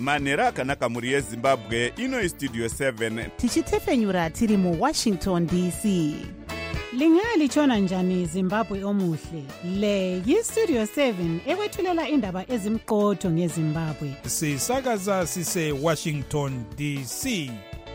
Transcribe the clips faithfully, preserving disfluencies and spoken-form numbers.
manhero akanaka mhuri yezimbabwe. Ino istudio seven tichitefenyura tiri muwashington D C. Lingalitshona njani Zimbabwe omuhle? Le yistudio seven ekwethulela indaba ezimqotho ngeZimbabwe. Sisakaza sise Washington D C.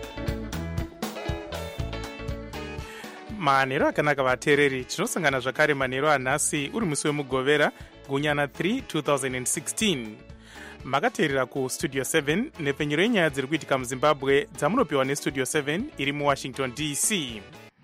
manhero akanaka vateereri, tinosangana zvakare manhero anhasi uri musi wemugovera gunyana three two thousand sixteen. makateerera kustudio seven nepfenyuro yenyaya dziri kuitika muzimbabwe dzamunopiwa nestudio seven iri muwashington D C.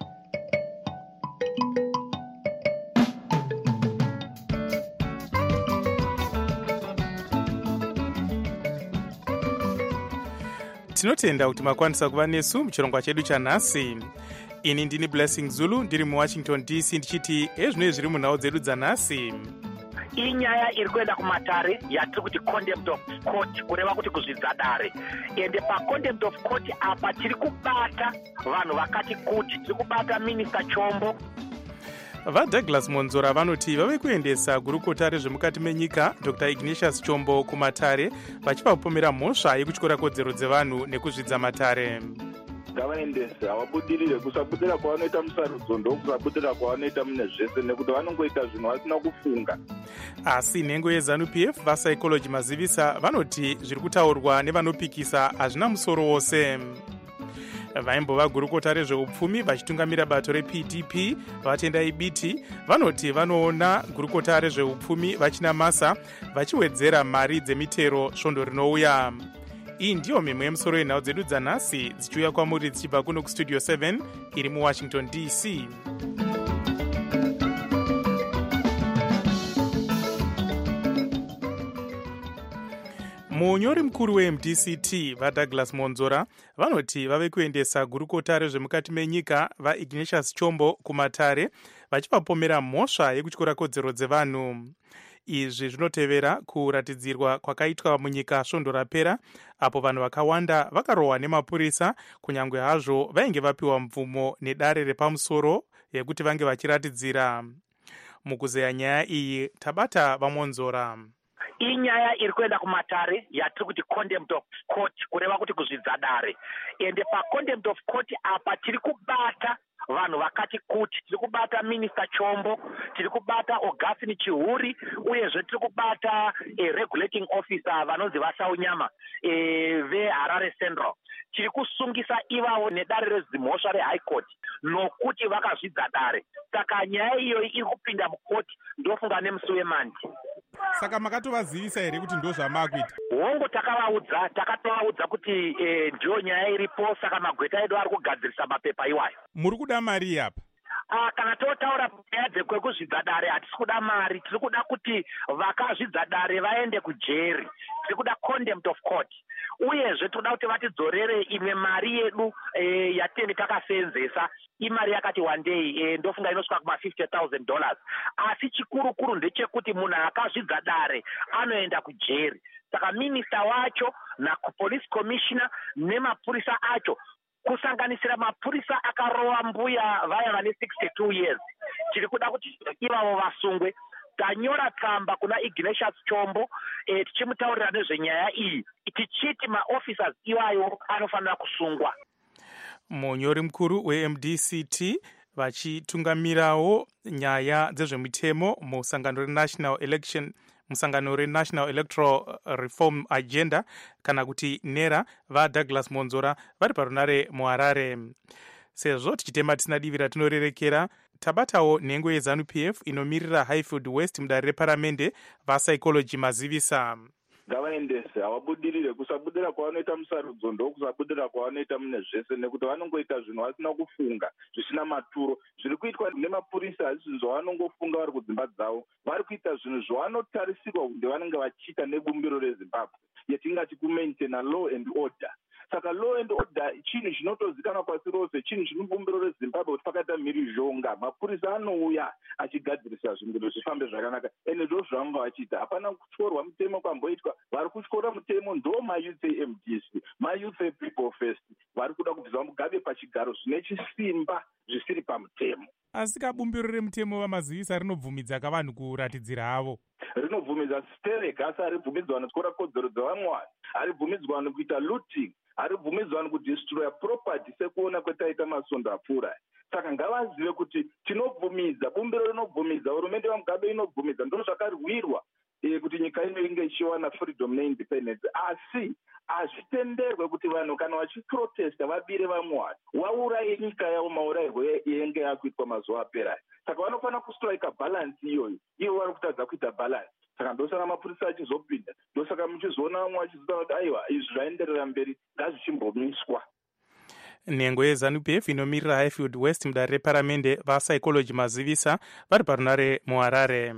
tinotenda kuti makwanisa kuva nesu muchirongwa chedu chanhasi. Ini ndini Blessing Zulu ndiri muwashington D C ndichiti ezvinoi zviri munhau dzedu dzanhasi. Inyaya iri kuenda kumatare yatiri kuti contempt of court, kureva kuti kuzvidza dare. Ende pa contempt of court apa tiri kubata vanhu vakati kuti, tiri kubata Minister Chombo. VaDouglas Monzora vanoti vave kuendesa gurukota rezvemukati menyika Doctor Ignatius Chombo kumatare vachipapomera mhosva yekutyora kodzero dzevanhu nekuzvidza matare. Ngavaendese, havabudirire. Kusabudira kwavanoita musarudzo ndokusabudira kwavanoita mune zvese, nekuti vanongoita zvinhu vasina kufunga. Asi nhengo yeZanu P F vaPsychology Mazivisa vanoti zviri kutaurwa nevanopikisa hazvina musoro wose. Vaimbova gurukota rezveupfumi vachitungamira bato reP D P Vatendai Biti vanoti vanoona gurukota rezveupfumi vachinamasa vachiwedzera mari dzemitero svondo rinouya. Iyi ndiyo mimwe yemusoro yenhau dzedu dzanhasi dzichiuya kwamuri dzichibva kuno kustudio seven iri muwashington D C. munyori mukuru weM D C T vaDouglas Monzora vanoti vave kuendesa gurukota rezvemukati menyika vaIgnatius Chombo kumatare vachipapomera mhosva yekutyora kodzero dzevanhu. Izvi zvinotevera kuratidzirwa kwakaitwa munyika svondo rapera apo vanhu vakawanda vakarohwa nemapurisa kunyange hazvo vainge vapiwa mvumo nedare repamusoro yekuti vange vachiratidzira. Mukuzeya nyaya iyi tabata vaMonzora. Inyaya iri kuenda kumatare yatiri kuti contempt of court, kureva kuti kuzvidza dare. Ende pa contempt of court apa tiri kubata vanhu vakati kuti, tiri kubata Minister Chombo, tiri kubata Augustine Chihuri, uyezve tiri kubata eh, regulating officer vanonzi vaSaunyama eh, veHarare Central. Tiri kusungisa ivavo nedare rezimhosva reHigh Court nokuti vakazvidza dare. Saka nyaya iyoyi iri kupinda mukoti, ndofunga nemusi weMandi. Saka makatovazivisa here kuti ndo zvamakuita? Hongo takavaudza, takatovaudza kuti eh, ndiyo nyaya iripo, saka magweta edu ari kugadzirisa mapepa iwayo. Muri kuda mari apa? Ah, kana totaura nyaya dzekuzvidza dare hatisi kuda mari, tiri kuda kuti vakazvidza dare vaende kujeri. Tiri kuda contempt of court. Uyezve toda kuti vatidzorere imwe mari yedu eh, yatenge takaseenzesa. Imari yakati one day eh, ndofunga inosvika kuma fifty thousand dollars. Asi chikuru kuru ndechekuti munhu akazvidza dare anoenda kujeri. Saka minister wacho na police commissioner nemapurisa acho, kusanganisira mapurisa akarova mbuya vaya vane sixty-two years, tiri kuda kuti ivavo vasungwe. Tanyora tsamba kuna Ignatius Chombo eh, tichimutaurira nezvenyaya iyi, tichiti maofficers iwayo anofanira kusungwa. Munyori mukuru weM D C T vachitungamirawo nyaya dzezvemitemo musangano reNational Election musangano reNational Electoral Reform Agenda kana kuti NERA vaDouglas Monzora vari parunare muHarare. Sezvo tichitema tisina divi ratinorerekera, tabatawo nhengo yeZanu P F inomirira Highfield West mudare reparamende vaPsychology Mazivisa. Ngavaendese, havabudirire. Kusabudira kwavanoita musarudzo ndokusabudira kwavanoita mune zvese, nekuti vanongoita zvinhu vasina kufunga, zvisina maturo. Zviri kuitwa nemapurisa hazvi zvinhu zvavanongofunga vari kudzimba dzavo. Vari kuita zvinhu zvavanotarisirwa kuti vanenge vachiita nebumbiro reZimbabwe, yetingati kumaintaina law and order. Saka law and order chinhu chinotozikanwa pasi rose, chinhu chiri mubumbiro reZimbabwe kuti pakaita mhirizhonga, mapurisa anouya achigadzirisa zvinhu zvifambe zvakanaka. Ende ndo zvavanga vachiita, hapana kutyorwa mutemo kwamboitwa. Vari kutyora mutemo ndo mayouth eM D C, mayouth ePeople First. Vari kuda kuti vamugabe pachigaro zvine chisimba zvisiri pamutemo. asi kabumbiro remutemo wamazivisa rinobvumidza kavanhu kuratidzira havo, rinobvumidza stereke, asi haribvumidzwa vanhu kutora kodzero dzevamwe vanhu, haribvumidzwa vanhu kuita looting, haribvumidzwa vanhu kudestroya property sekuona kwetaita masondo apfuura. Saka ngavazive kuti tinobvumidza, bumbiro rinobvumidza, hurumende yaMugabe inobvumidza, ndo zvakarwirwa e, kuti nyika ino inge ichiwana freedom neindependence. Asi hazvitenderwe kuti vanhu kana vachiprotesta vabire vamwe vanhu, wauraye nyika yavo maurayirwo yenge yakuitwa mazuva apera. Saka vanofanira kustrika balance iyoyo, ivo vari kutadza kuita balance. Saka ndosaka mapurisa achizopinda, ndosaka muchizoona vamwe vachizotaura kuti aiwa izvi zvaenderera mberi ngazvichimbomiswa. Nhengo yeZANU-P F inomirira Highfield West mudare reparamende vaPsychology Mazivisa vari parunare muHarare.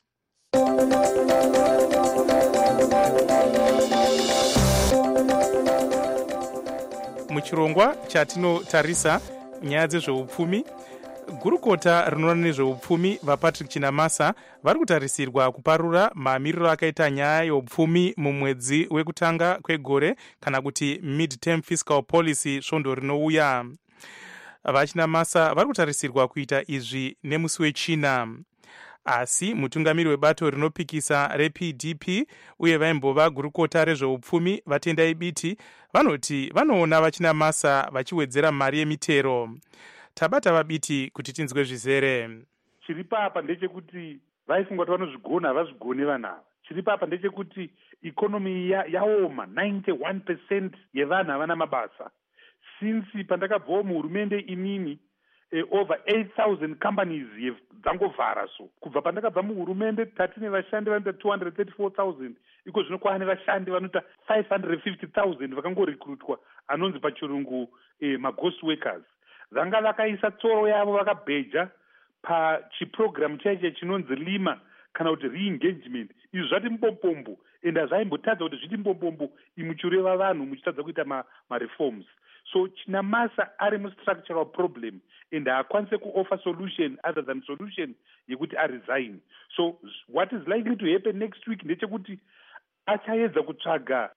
Muchirongwa chatinotarisa nyaya dzezveupfumi, gurukota rinoona nezveupfumi vaPatrick Chinamasa vari kutarisirwa kuparura mamiriro akaita nyaya yeupfumi mumwedzi wekutanga kwegore kana kuti mid-term fiscal policy svondo rinouya. VaChinamasa vari kutarisirwa kuita izvi nemusi wechina. Asi mutungamiri webato rinopikisa reP D P uye vaimbova gurukota rezveupfumi vaTendai Biti vanoti vanoona vaChinamasa vachiwedzera mari yemitero. Tabata vaBiti kuti tinzwe zvizere. Chiri papa ndechekuti vaifunga kuti vanozvigona havazvigoni vanhu ava. Chiri papa ndechekuti ikonomi yaoma, ninety-one percent yevanhu havana mabasa. Since pandakabvawo muhurumende inini, eh, over eight thousand companies dzangovhara. So kubva pandakabva muhurumende tatine vashandi vanoita two hundred thirty-four thousand, iko zvino kwaane vashandi vanoita five hundred fifty thousand vakangorekrutwa, anonzi pachirungu eh, maghost workers. Vanga vakaisa tsoro yavo vakabheja pachiprogramu chaicho chinonzi lima kana kuti re-engagement. Izvi zvati mbombombo, ende zvaimbotadza kuti zviti mbombombo imuchireva vanhu muchitadza kuita mareforms. So Chinamasa ari mu-structural problem ende haakwanise kuoffer solution other than solution yekuti aresign. So what is likely to happen next week ndechekuti achaedza kutsvaga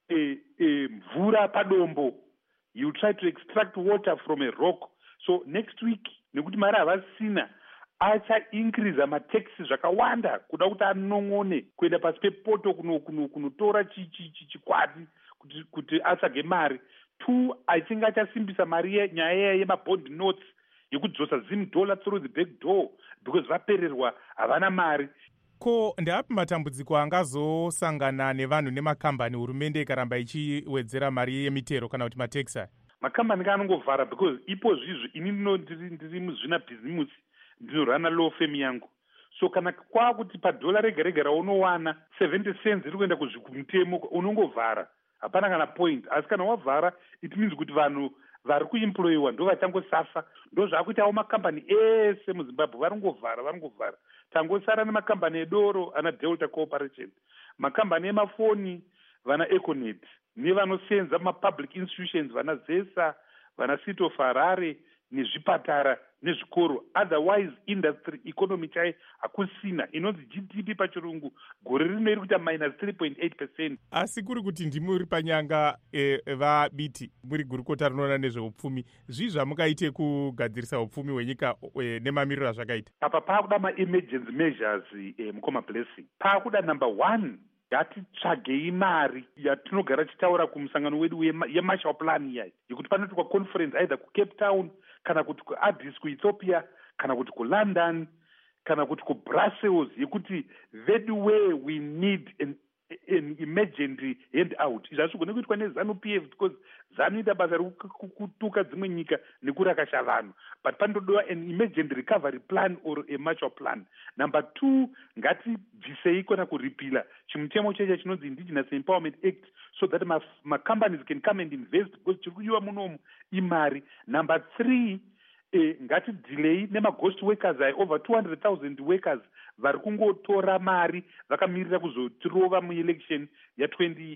mvura padombo. You try to extract water from a rock. So next week, nekuti mari havasina, acha increase mataxes zvakawanda kuda kuti anon'one kuenda pasi pepoto kunotora chikwati kuti atsvage mari. Two, achinge achasimbisa mari nyaya yemabond notes yekudzosa zim dollar through the back door because vapererwa havana mari. Ko ndeapi matambudziko angazosangana nevanhu nemakambani hurumende ikaramba ichiwedzera mari yemitero kana kuti mataxi? Makambani kanongovhara because ipo zvizvi ini ndiri muzvina bhizimusi ndinorana law firm yangu. So kana kwakuti padhola rega rega raunowana seventy cents iri kuenda kuzvikumutemo unongovhara, hapana kana point. Asi kana wavhara it means kuti vanhu vari kuemployiwa ndo vachangosafa. Ndo zvakuitawo makambani ese muZimbabwe varingovhara varingovhara. Tangosara nemakambani edoro ana Delta Corporation, makambani emafoni vana Econet, nevanosenza mapublic institutions vana Zesa, vana City of Harare, nezvipatara nezvikoro. Otherwise industry economy chai hakusina, inonzi G D P pachirungu gore rino iri kuita minus three point eight percent. Asi kuri kuti ndimuri panyanga e, vaBiti muri gurukota rinoona nezveupfumi, zvii zvamukaite kugadzirisa upfumi hwenyika e, nemamiriro azvakaita? Apa paakuda ma-emergency measures e, mukoma blessing. Paakuda number one, ngatitsvagei mari yatinogara chitaura kumusangano wedu yemarshall plan iyai yekuti panoitwa conference either kuCape Town kana kuti kuAddis kuEthiopia kana kuti kuLondon kana kuti kuBrussels yekuti that way we need an, an emergency handout. Izvi hazvigone kuitwa neZANU-P F because ZANU ita basa rekutuka dzimwe nyika nekurakasha vanhu, but panododiwa an emergency recovery plan or a marshall plan. Number two, ngatibvisei kana kuripila chimutemo checha chinonzi Indigenous Empowerment Act so that ma, ma companies can come and invest because chiri kudiwa munomu imari. Number three, eh, ngati delay nema-ghost workers ai over two hundred thousand workers vari kungotora mari vakamirira kuzotirova muelection ya twenty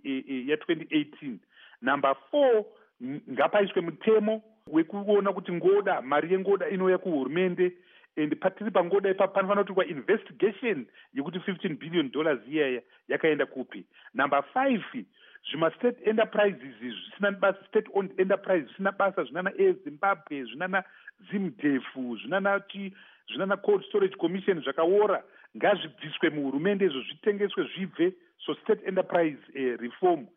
eighteen. Number four, ngapaiswe mutemo wekuona kuti ngoda mari yengoda inouya kuhurumende and patiri pangoda ipa panofanira kuitwa investigation yekuti fifteen billion dollars iyaya yakaenda kupi. Number five, zvima state enterprises zvisina basa, state owned enterprise zvisina basa zvinana eZimbabwe zvinana zimdefu zvinanati zvinana cold storage commission zvakaora ngazvibviswe muhurumende izvo zvitengeswe zvibve. So state enterprise uh, reform.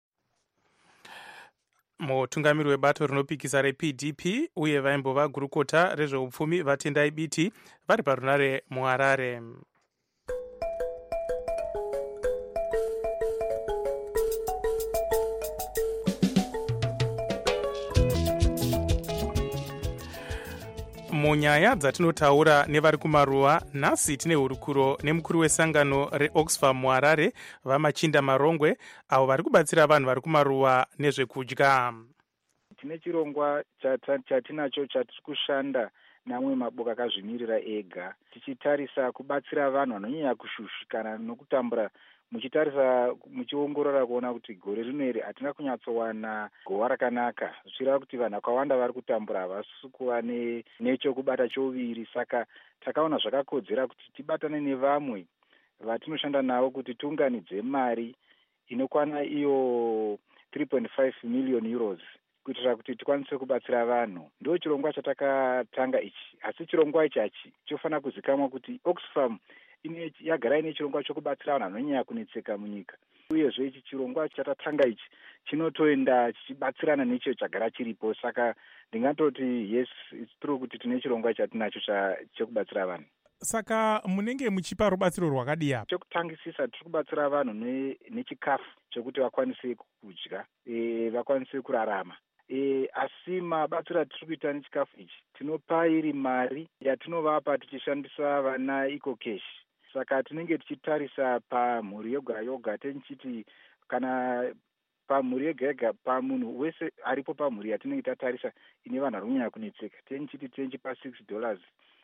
mutungamiri webato rinopikisa reP D P uye vaimbova gurukota rezveupfumi vatendai biti vari parunare muharare. munyaya dzatinotaura nevari kumaruwa, nhasi tine hurukuro nemukuru wesangano reOxfam muharare vamachinda marongwe avo vari kubatsira vanhu vari kumaruwa nezvekudya. Tine chirongwa chatinacho chatiri kushanda namwe maboka akazvimirira ega, tichitarisa kubatsira vanhu vanonyanya kushushikana nokutambura, muchitarisa muchiongorora kuona kuti gore rino iri hatina kunyatsowana gowa rakanaka, zvichireva kuti vanhu vakawanda vari kutambura havasi kuva nechokubata choviri. Saka takaona zvakakodzera kuti tibatane nevamwe vatinoshanda navo kuti tiunganidze mari inokwana iyo three point five million euros kuitira kuti tikwanise kubatsira vanhu. Ndo chirongwa chatakatanga ichi, asi chirongwa ichi hachi chofanira kuzikamwa kuti Oxfam ine yagara ine chirongwa chokubatsira vanhu vanonyanya kunetseka munyika, uyezve ichi chirongwa chatatanga ichi chinotoenda chichibatsirana necho chagara chiripo. Saka ndingatoti yes, it's true kuti tine chirongwa chatinacho chekubatsira vanhu. Saka munenge muchipa rubatsiro rwakadii apa? Chekutangisisa tiri kubatsira vanhu nechikafu chekuti vakwanise kudya, e, vakwanise kurarama. E, asi mabatsiro atiri kuita nechikafu ichi tinopa iri mari yatinovapa tichishandisa vana ecocash. Saka tinenge tichitarisa pamhuri yoga yoga, tenichiti kana pamhuri yega yega, pamunhu wese aripo pamhuri yatinenge tatarisa ine vanhu vari kunyanya kunetseka, tenichiti tenchipa six dollars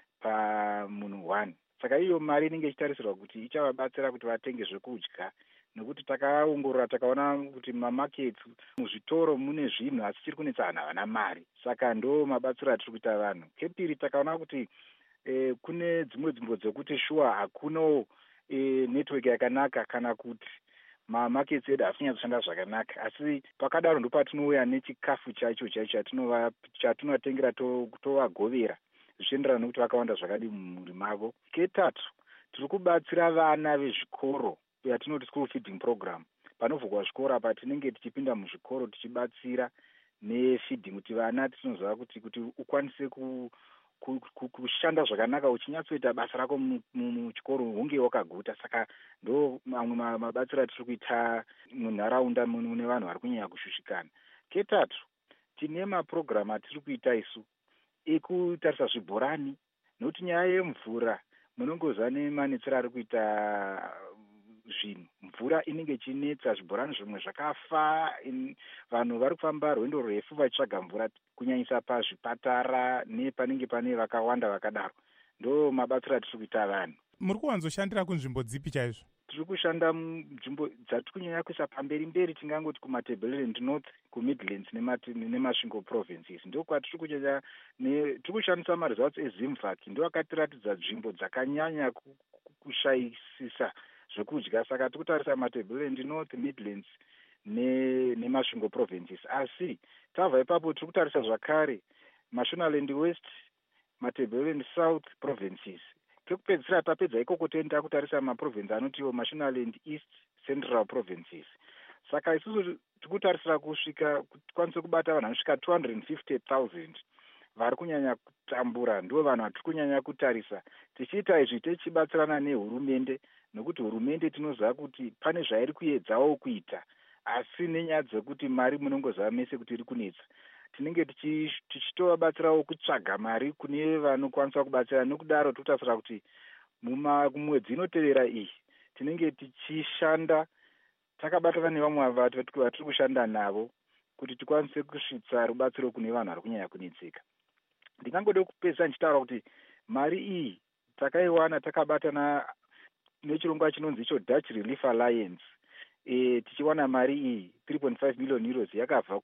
pamunhu one. Saka iyo mari inenge ichitarisirwa kuti ichavabatsira kuti vatenge zvekudya, nekuti takaongorora takaona kuti mamaketi muzvitoro mune zvinhu asi chiri kunetsa vanhu havana mari. Saka ndo mabatsiro atiri kuita vanhu. Kepiri takaona kuti eh, kune dzimwe nzvimbo dzekuti shuwa hakuno eh, network yakanaka kana kuti mamaketi edu hasinyazoshanda zvakanaka, asi pakadaro ndo patinouya nechikafu chacho chaicho chatinotengera tovagovera zvichienderana nekuti vakawanda zvakadi mumhuri mavo. Ketatu, tiri kubatsira vana vezvikoro yatinoti school feeding program. Panovhurwa zvikoro apa tinenge tichipinda muzvikoro tichibatsira nefeeding, kuti vana tinoziva kuti kuti ukwanise ku kushanda zvakanaka uchinyatsoita basa rako muchikoro hunge wakaguta. Saka ndo mamwe mabatsiro atiri kuita munharaunda mune vanhu vari kunyanya kushushikana. Ketatu, tine maprogramu atiri kuita isu ekutarisa zvibhorani, nokuti nyaya yemvura munongoziva nemanetsero ari kuita zvinhu. Mvura inenge ichinetsa, zvibhorani zvimwe zvakafa, vanhu vari kufamba rwendo rwefu vachitsvaga mvura, kunyanyisa pazvipatara nepanenge pane vakawanda vakadaro. Ndo mabatsiro atiri kuita vanhu. Muri kuwanzoshandira kunzvimbo dzipi chaizvo? Tiri kushanda munzvimbo dzatiri kunyanya kuisa pamberi mberi, tingangoti kumatableland north, kumidlands nemasvingo provinces. Ndo kwatiri kunyanya tiri kushandisa maresults eZimvac, ndo akatiratidza nzvimbo dzakanyanya kushayisisa zvekudya. Saka tiri kutarisa matableland north, midlands nemasvingo provinces. Asi tabva ipapo tiri kutarisa zvakare Mashonaland west, matableland south provinces. Kekupedzisira tapedza ikoko toenda kutarisa maprovince anotiwo Mashonaland east central provinces. Saka isusu tiri kutarisira kusvika tikwanise kubata vanhu vanosvika two hundred fifty thousand vari kunyanya kutambura. Ndo vanhu vatiri kunyanya kutarisa, tichiita izvi tichibatsirana nehurumende, nokuti hurumende tinoziva kuti pane zvairi kuedzawo kuita, asi nenyaya dzekuti mari munongoziva mese kuti iri kunetsa. Tinenge tichitovabatsirawo kutsvaga mari kune vanokwanisa kubatsira. Nokudaro totarisira kuti mumwedzi inotevera iyi tinenge tichishanda takabatana nevamwe vatiri kushanda navo kuti tikwanise kusvitsa rubatsiro kune vanhu vari kunyanya kunetseka. Ndingangode kupedza ndichitaura kuti mari iyi takaiwana takabatana nechirongwa chinonzi icho Dutch Relief Alliance. E, tichiwana mari iyi three point five million euros yakabva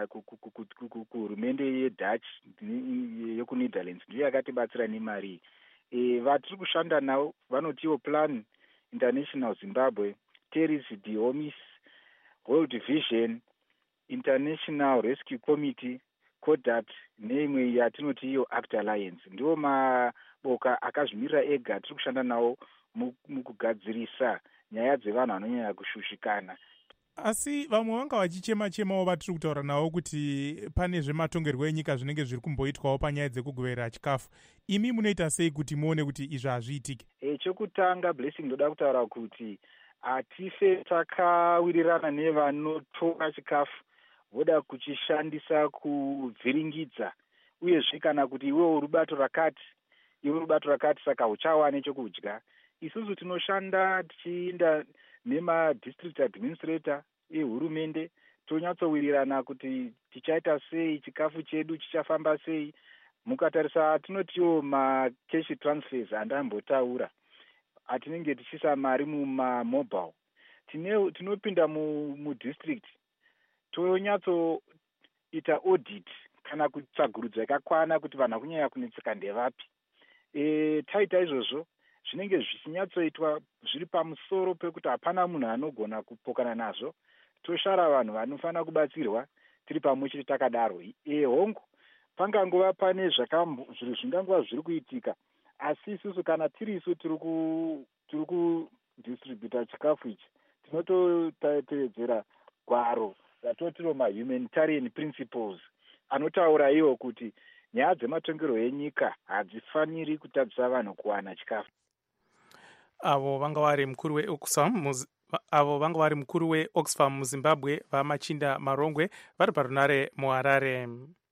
kuhurumende yeDutch yekunetherlands, ndiyo yakatibatsira nemari iyi. E, vatiri kushanda navo vanotiwo Plan International Zimbabwe, Teris de Homis, World Vision, International Rescue Committee, CODAT neimwe yatinoti iyo Act Alliance. Ndiwo maboka akazvimirira ega tiri kushanda nawo mukugadzirisa nyaya dzevanhu vanonyanya kushushikana. Asi vamwe vanga vachichema-chemawo vatiri kutaura navo kuti pane zvematongerwo enyika zvinenge zviri kumboitwawo panyaya dzekugovera chikafu. Imi munoita sei kuti muone kuti izvi hazviitike? E, chokutanga Blessing ndoda kutaura kuti hatife takawirirana nevanotora chikafu voda kuchishandisa kubviringidza, uyezve kana kuti iwewo rubato rakati iwe rubato rakati saka uchawane chokudya. Isusu tinoshanda tichienda nema-district administrator ehurumende, tonyatsowirirana kuti tichaita sei, chikafu chedu chichafamba sei. Mukatarisa tinotiwo ma-cash transfers andambotaura, atinenge tichisa mari mumamobile. Tinopinda mudistrict tonyatsoita audit kana kutsvagurudzo yakakwana kuti vanhu kunyanya kunetseka ndevapi. E, taita izvozvo zvinenge zvichinyatsoitwa zviri pamusoro pekuti hapana munhu anogona kupokana nazvo. Toshara vanhu vanofanira kubatsirwa tiri pamwe chete takadaro. E, hongu pangangova pane zviro zvingangova zviri kuitika, asi isusu kana tiri isu tiri kudistributa chikafu ichi tinototevedzera gwaro ratotiro ma-humanitarian principles anotaura iwo kuti nyaya dzematongerwo enyika hadzifaniri kutadzisa vanhu kuwana chikafu. Avo vanga vari mukuru weOxfam avo vanga vari mukuru weOxfam muZimbabwe vaMachinda Marongwe vari parunare muHarare.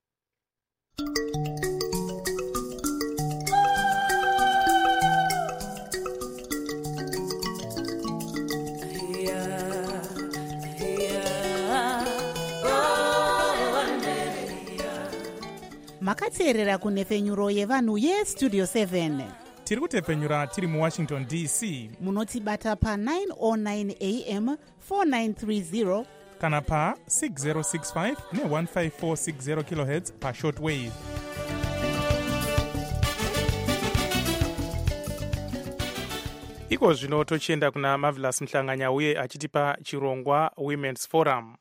Makateerera kunhefenyuro yevanhu yestudio seven. Tiri kutepfenyura tiri muWashington D C. Munotibata pa nine oh nine A M four nine three zero kana pa six zero six five ne one five four six zero kilohertz pa shortwave. Iko zvino tochienda kuna Marvelous Mhlanganya uye achitipa chirongwa Women's Forum.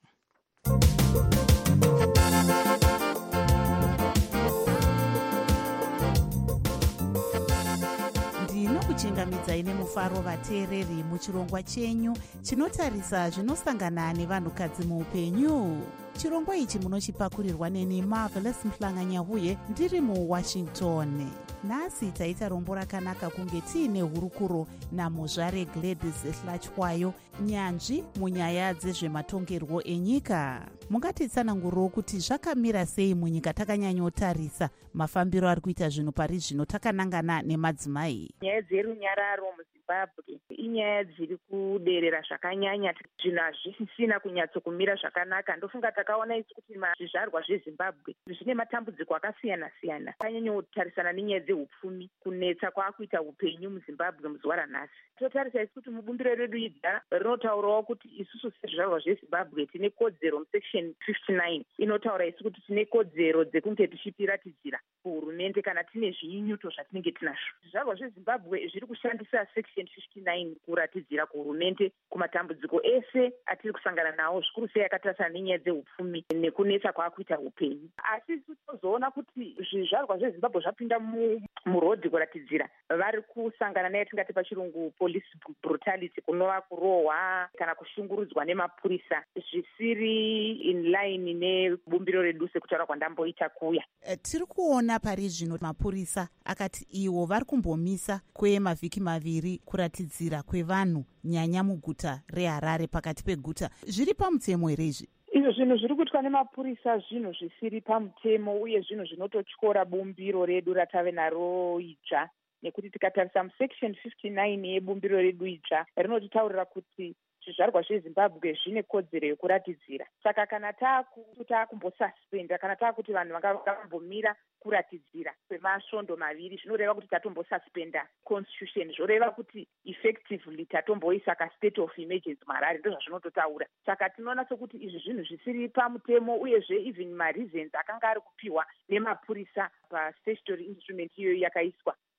Ndinokuchingamidzai nemufaro vateereri muchirongwa chenyu chinotarisa zvinosangana nevanhukadzi muupenyu. Chirongwa ichi munochipakurirwa neni Marvelous Mhlanganya uye ndiri muWashington. Nhasi taita rombo rakanaka kunge tiine hurukuro namuzvare Gladys Hlachwayo, nyanzvi munyaya dzezvematongerwo enyika. Mungatitsanangurawo kuti zvakamira sei munyika takanyanyotarisa mafambiro ari kuita zvinhu pari zvino takanangana nemadzimai. Nyaya dzerunyararo muZimbabwe inyaya dziri kuderera zvakanyanya, zvinhu hazvisisina kunyatsokumira zvakanaka. Ndofunga takaona isu kuti zvizvarwa zveZimbabwe zvine matambudziko akasiyana siyana, kanyanyotarisana nenyaya dzehupfumi, kunetsa kwaakuita upenyu muZimbabwe muzuva ranhasi. Totarisa isu kuti mubumbiro redu idzva rinotaurawo kuti isusu sezvizvarwa zveZimbabwe tine kodzero musection fifty-nine inotaura isu kuti tine kodzero dzekunge tichipiratidzira kuhurumende kana tine zvinyuto zvatinenge tinazvo. Zvizvarwa zveZimbabwe zviri kushandisa section fifty-nine kuratidzira kuhurumende kumatambudziko ese atiri kusangana nawo, zvikuru sei akatarisana nenyaya dzehupfumi nekunetsa kwaakuita upenyu. Asi isu tozoona kuti zvizvarwa zveZimbabwe zvapinda murodhi kuratidzira vari kusangana neyatingati pachirungu police brutality, kunova kurohwa kana kushungurudzwa nemapurisa zvisiri in line nebumbiro redu sekutaura kwandamboita kuya. Tiri kuona pari zvino mapurisa akati iwo vari kumbomisa kwemavhiki maviri kuratidzira kwevanhu nyanya muguta reHarare pakati peguta. Zviri pamutemo here izvi? Izvo zvinhu zviri kuitwa nemapurisa zvinhu zvisiri pamutemo uye zvinhu zvinototyora bumbiro redu ratave naro idzva, nekuti tikatarisa musection fifty-nine yebumbiro redu idzva rinotitaurira kuti zvizvarwa zveZimbabwe zvine kodzero yekuratidzira. Saka kana taakumbosuspenda kana taakuti vanhu vakambomira kuratidzira kwemasvondo maviri, zvinoreva kuti tatombosuspenda constitution, zvoreva kuti effectively tatomboisa ka state of emergency muHarare, ndo zvazvinototaura. Saka tinoona sokuti izvi zvinhu zvisiri pamutemo, uyezve even mareasons akanga ari kupiwa nemapurisa pastatutory instrument iyoyo yakaiswa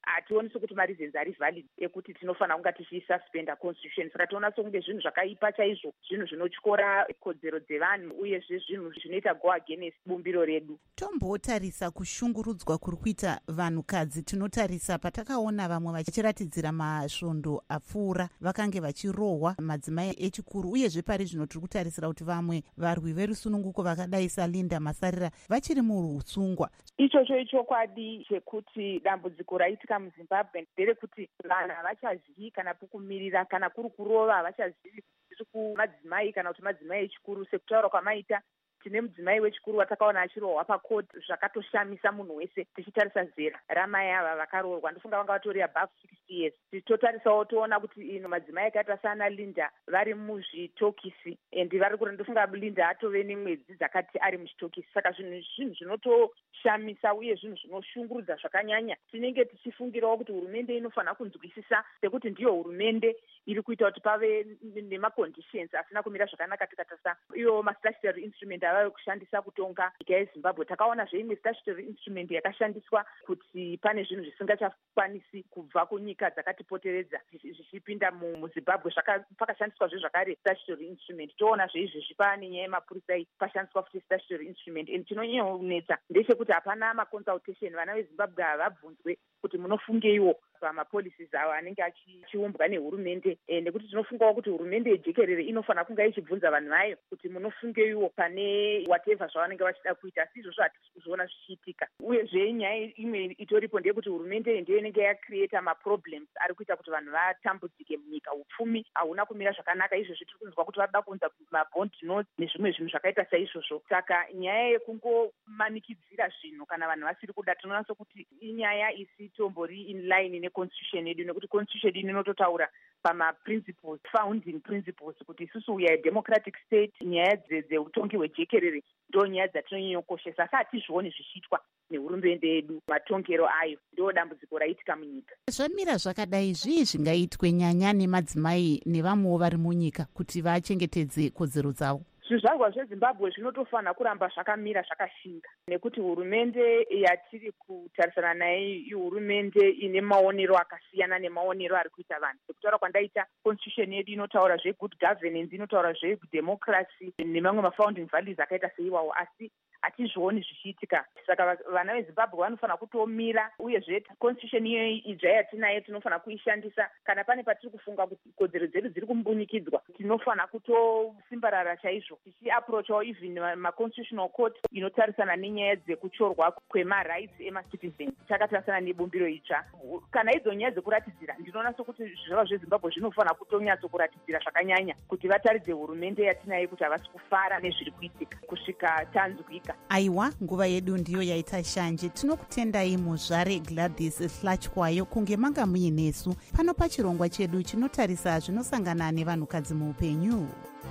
hationi sokuti mareasons ari valid ekuti tinofanira kunga tichisuspenda constitution. Saka toona sokunge zvinhu zvakaipa chaizvo, zvinhu zvinotyora kodzero dzevanhu uyezve zvinhu zvinoita go against bumbiro redu. Tombotarisa kushungurudzwa kuri kuita vanhukadzi. Tinotarisa patakaona vamwe vachiratidzira masvondo apfuura vakange vachirohwa madzimai echikuru, uyezve pari zvino tiri kutarisira kuti vamwe varwi verusununguko vakadai saLinda Masarira vachiri murusungwa. Ichocho ichokwadi chekuti dambudziko raitika muZimbabwe nderekuti vanhu havachazivi kana pokumirira, kana kuri kurova havachazivi kuti kumadzimai kana kuti madzimai echikuru. Sekutaura kwamaita, tine mudzimai wechikuru watakaona achirohwa pakoti, zvakatoshamisa munhu wese tichitarisa zera ramai ava vakarohwa. Ndofunga vanga vatori above sixty years. Tichitotarisawo toona kuti ino madzimai akaita sana Linda vari muzvitokisi, endi vari kuri, ndofunga Linda atove nemwedzi dzakati ari muchitokisi. Saka zvinhu zvinhu zvinotoshamisa uye zvinhu zvinoshungurudza zvakanyanya. Tinenge tichifungirawo kuti hurumende inofanira kunzwisisa sekuti ndiyo hurumende iri kuita kuti pave nemaconditions asina kumira zvakanaka. Tikatarisa iyo mastatutory instrument avayo kushandisa kutonga nyika yeZimbabwe, takaona zveimwe statutory instrument yakashandiswa kuti pane zvinhu zvisingachakwanisi kubva kunyika dzakatipoteredza zvichipinda muZimbabwe. Pakashandiswa zve zvakare statutory instrument. Toona zveizvezvi pane nyaya yemapurisa pashandiswa futi statutory instrument. And chinonyonetsa ndechekuti hapana maconsultation. Vana veZimbabwe havabvunzwe kuti munofungeiwo pamapolicies avo anenge achiumbwa nehurumende, nekuti tinofungawo kuti hurumende yejekerere inofanira kunga ichibvunza vanhu vayo kuti munofungeiwo pane whatever zvavanenge vachida kuita. Asi izvozvo hatisi kuzviona zvichiitika. Uyezve nyaya imwe itoripo ndeyekuti hurumende ndiyo inenge yacreata maproblems ari kuita kuti vanhu vatambudzike munyika. Upfumi hauna kumira zvakanaka. Izvozvo tiri kunzwa kuti vada kuunza mabond notes nezvimwe zvinhu zvakaita saizvozvo. Saka nyaya yekungomanikidzira zvinhu kana vanhu vasiri kuda, tinoona sokuti inyaya isitombori in line neconstitution yedu, nekuti constitution yedu inototaura pamaprinciples, founding principles, kuti isusu we are a democratic state. Nyaya dzeutongi hwejekerere ndo nyaya dzatinonyanyokoshesa. Asi hatizvioni zvichiitwa nehurumende yedu, matongero ayo. Ndo dambudziko raitika munyika. Zvamira zvakadai, zvii zvingaitwe nyanya nemadzimai nevamwewo vari munyika kuti vachengetedze kodzero dzavo? Zvizvarwa zveZimbabwe zvinotofanira kuramba zvakamira zvakashinga, nekuti hurumende yatiri kutarisana nayo ihurumende ine maonero akasiyana nemaonero ari kuita vanhu. Sekutaura kwandaita, constitution yedu inotaura zvegood governance, inotaura zvedemocracy nemamwe mafounding values akaita seiwawo, asi hatizvioni zvichiitika. Saka vana veZimbabwe vanofanira kutomira, uyezve constitution iyoyi ija yatinayo tinofanira kuishandisa. Kana pane patiri kufunga kuti kodzero dzedu dziri kumbunikidzwa, tinofanira kutosimbarara chaizvo tichiaprochawo even maconstitutional court inotarisana nenyaya dzekuchorwa kwemarights emacitizens. Takatarisana nebumbiro itsva. Kana idzo nyaya dzekuratidzira, ndinoona sokuti zvizvarwa zveZimbabwe zvinofanira kutonyatsokuratidzira zvakanyanya kuti vataridze hurumende yatinayo kuti havasi kufara nezviri kuitika kusvika tanzwika. Aiwa, nguva yedu ndiyo yaita shanje. Tinokutendai muzvare Gladys Hlatywayo kunge manga muinesu pano pachirongwa chedu chinotarisa zvinosangana nevanhukadzi muupenyu.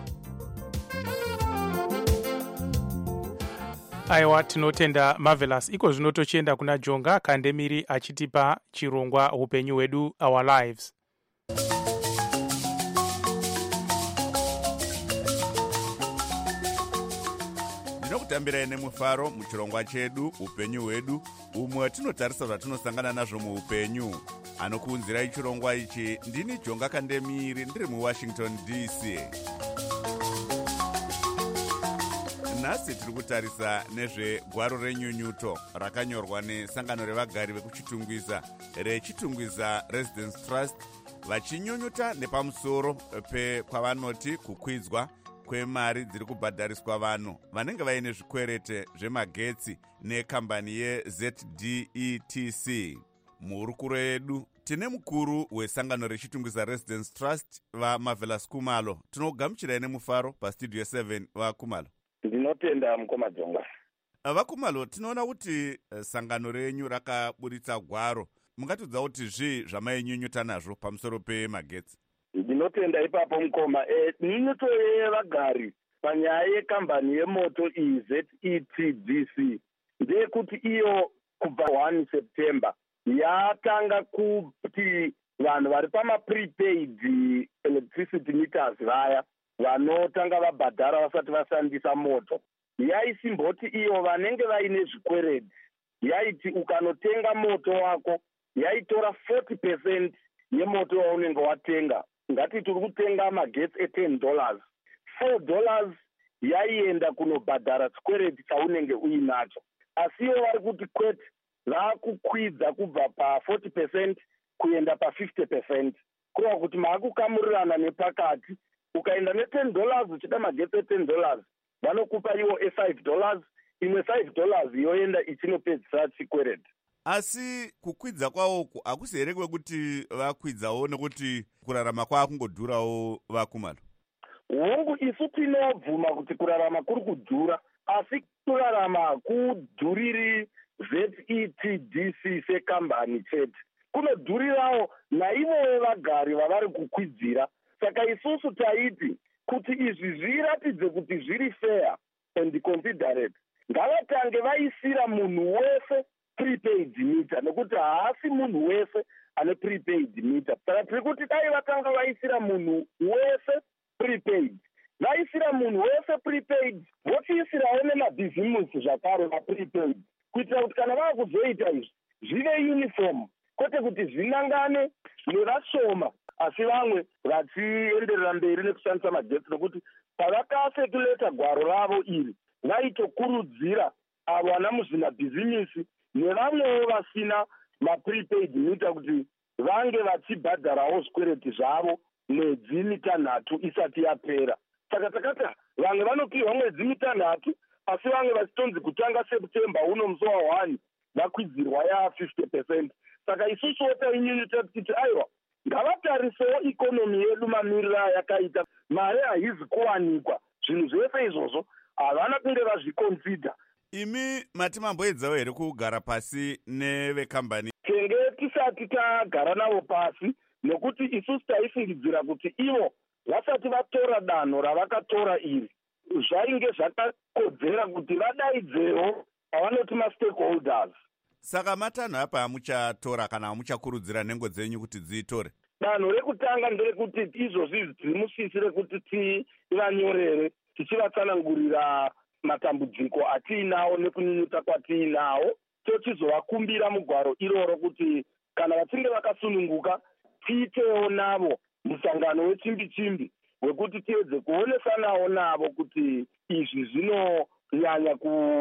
Aiwa, tinotenda Marvelous. Iko zvino tochienda kuna Jonga Kandemiri achitipa chirongwa upenyu hwedu, Our Lives. Ndinokutambirai nemufaro muchirongwa chedu upenyu hwedu, umwe tinotarisa zvatinosangana nazvo muupenyu. Anokuunzirai chirongwa ichi ndini Jonga Kandemiri, ndiri muWashington D C. Nhasi tiri kutarisa nezvegwaro renyunyuto rakanyorwa nesangano revagari vekuchitungwiza rechitungwiza Residence Trust, vachinyunyuta nepamusoro pekwavanoti kukwidzwa kwemari dziri kubhadhariswa vanhu vanenge vaine zvikwerete zvemagetsi nekambani yeZ D E T C. Muhurukuro yedu tine mukuru wesangano rechitungwiza Residence Trust, vaMarvelous Kumalo. Tinogamuchirai nemufaro pastudio seven. vaKumalo. Ndinotenda mukoma Jonga. vaKumalo, tinoona kuti sangano renyu rakaburitsa gwaro. Mungatidza kuti zvii zvamainyunyuta nazvo pamusoro pemagetsi? Ndinotenda ipapo mukoma. E, nyunyuto yevagari panyaya yekambani yemoto iyi Z E T D C ndeyekuti iyo kubva one September yatanga kuti vanhu vari pama-prepaid electricity meters vaya vanotanga vabhadhara vasati vashandisa moto, yaisimboti iyo vanenge vaine zvikwereti, yaiti ukanotenga moto wako yaitora forty percent yemoto waunenge watenga. Ngati tiri kutenga magetsi e-ten dollars, four dollars yaienda kunobhadhara chikwereti chaunenge uinacho. Asi ivo vari kuti kwete, vakukwidza kubva pa-forty percent kuenda pa-fifty percent. Kureva kuti maakukamurirana nepakati. Ukaenda ne-ten dollars uchida magetsi e-ten dollars, vanokupa iwo e-five dollars, imwe five dollars yoenda ichinopedzisa chikwereti. Asi kukwidza kwawoku hakusi here kwekuti vakwidzawo nekuti kurarama kwakungodhurawo vakumana? Hongu isu tinobvuma kuti kurarama kuri kudhura, asi kurarama hakudhuriri Z E T D C sekambani chete, kunodhurirawo naivowo vagari vavari kukwidzira. Saka isusu taiti kuti izvi zviratidze kuti zviri fair and considerate, ngavatange vaisira munhu wese prepaid meter, nekuti haasi munhu wese ane prepaid meter. Saka tiri kuti dai vatanga vaisira munhu wese prepaid, vaisira munhu wese prepaid, vochiisirawo nemabhizimusi zvakare maprepaid, kuitira kuti kana vava kuzoita izvi zvive uniform, kwete kuti zvinangane nevashoma asi vamwe vachienderera mberi nekushandisa magetsi, nokuti pavakasekuleta gwaro ravo iri vaitokurudzira avo vana muzvinabhizimisi nevamwewo vasina maprepaid meter kuti vange vachibhadharawo zvikwereti zvavo mwedzi mitanhatu isati yapera. Saka takati vamwe vanopiwa mwedzi mitanhatu, asi vamwe vachitonzi kutanga September uno musi wa one vakwidzirwa ya fifty percent. Saka isusuwo tainyunyuta kuti aiwa, ngavatarisewo ikonomi yedu mamirira yakaita, mari haizi kuwanikwa, zvinhu zvese izvozvo havana kunge vazvikonsida. Imi mati mamboedzawo here kugara pasi nevekambani? Tenge tisati tagara navo pasi, nokuti isusu taifungidzira kuti ivo vasati vatora danho ravakatora iri, zvainge zvakakodzera kuti vadaidzewo pavanoti ma-stakeholders. Saka matanho apa hamuchatora kana hamuchakurudzira nhengo dzenyu kuti dziitore? Danho rekutanga nderekuti izvozvi timusisire kuti tivanyorere tichivatsanangurira matambudziko atiinawo nekunyunyuta kwatiinawo, tochizovakumbira mugwaro iroro kuti kana vachinge vakasununguka tiitewo navo musangano wechimbi-chimbi wekuti tiedze kuonesanawo navo kuti izvi zvinonyanya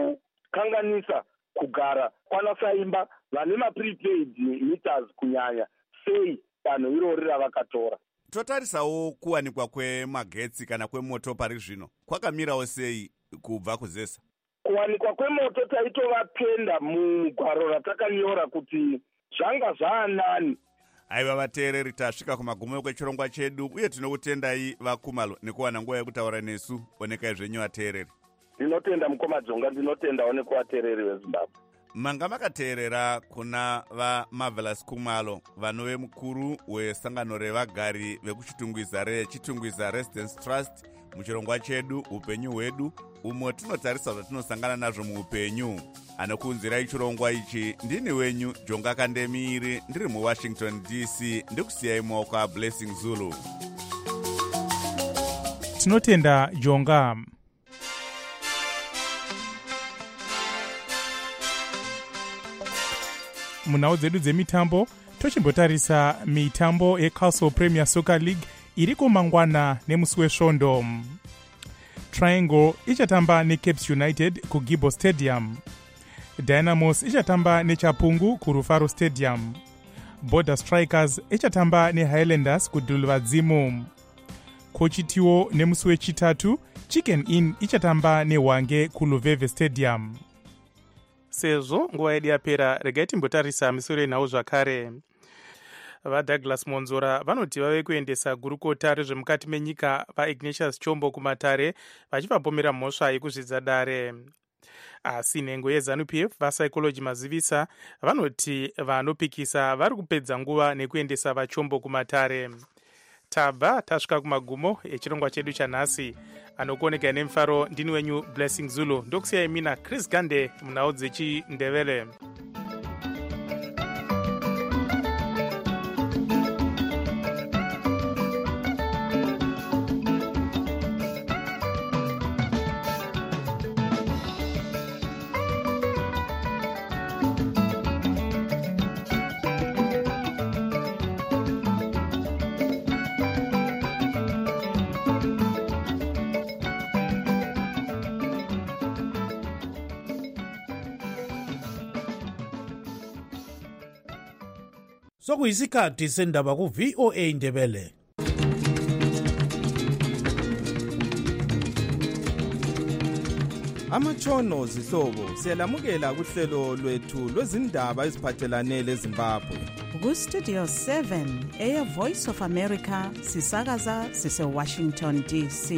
kukanganisa kugara kwanasaimba vane maprepaid meters kunyanya sei danho irori ravakatora. Totarisawo kuwanikwa kwemagetsi kana kwemoto pari zvino kwakamirawo sei kubva kuzesa? Kuwanikwa kwemoto taitovapenda mugwaro ratakanyora kuti zvanga zvaanani. Aiva vateereri, tasvika kumagumo kwechirongwa chedu uye tinokutendai vakumalo nekuwana nguva yekutaura nesu. Onekai zvenyu vateereri. Ndinotenda mukoma Dzonga, ndinotendawo nekuvateereri veZimbabwe. Manga makateerera kuna vaMarvelous Kumalo, vanove mukuru wesangano revagari vekuchitungwiza rechitungwiza Residence Trust muchirongwa chedu upenyu hwedu, umwe tinotarisa zvatinosangana nazvo muupenyu. Anokuunzirai chirongwa ichi ndini wenyu Jonga Kandemiri, ndiri muWashington D C, ndikusiyai mumaoko aBlessing Zulu. Tinotenda Jonga. Munhau dzedu dzemitambo tochimbotarisa mitambo yeCastle Premier Soccer League iri kumangwana nemusi wesvondo. Triangle ichatamba neCapes United kuGibo Stadium. Dynamos ichatamba neChapungu kuRufaro Stadium. Border Strikers ichatamba neHighlanders kuDulvadzimu. Kochitiwo nemusi wechitatu Chicken Inn ichatamba neHwange kuLuveve Stadium. Sezvo nguva yedu yapera, regai timbotarisa misoro yenhau zvakare. VaDouglas Monzora vanoti vave kuendesa gurukota rezvemukati menyika vaIgnatius Chombo kumatare vachivapomera mhosva yekuzvidza dare. Asi nhengo yeZANU-P F vaPsychology Mazivisa vanoti vanopikisa vari kupedza nguva nekuendesa vaChombo kumatare. Tabva tasvika kumagumo echirongwa chedu chanhasi. Anokuoneka nemufaro ndini wenyu Blessing Zulu, ndokusiyai mina Chris Gande munhau dzechiNdebele. Sokuyisikhathi sendaba ku V O A Ndebele. Amatshono zihlobo siyalamukela kuhlelo lwethu lwezindaba eziphathelane leZimbabwe. Ku Studio seven eya Voice of America sisakaza sise Washington D C.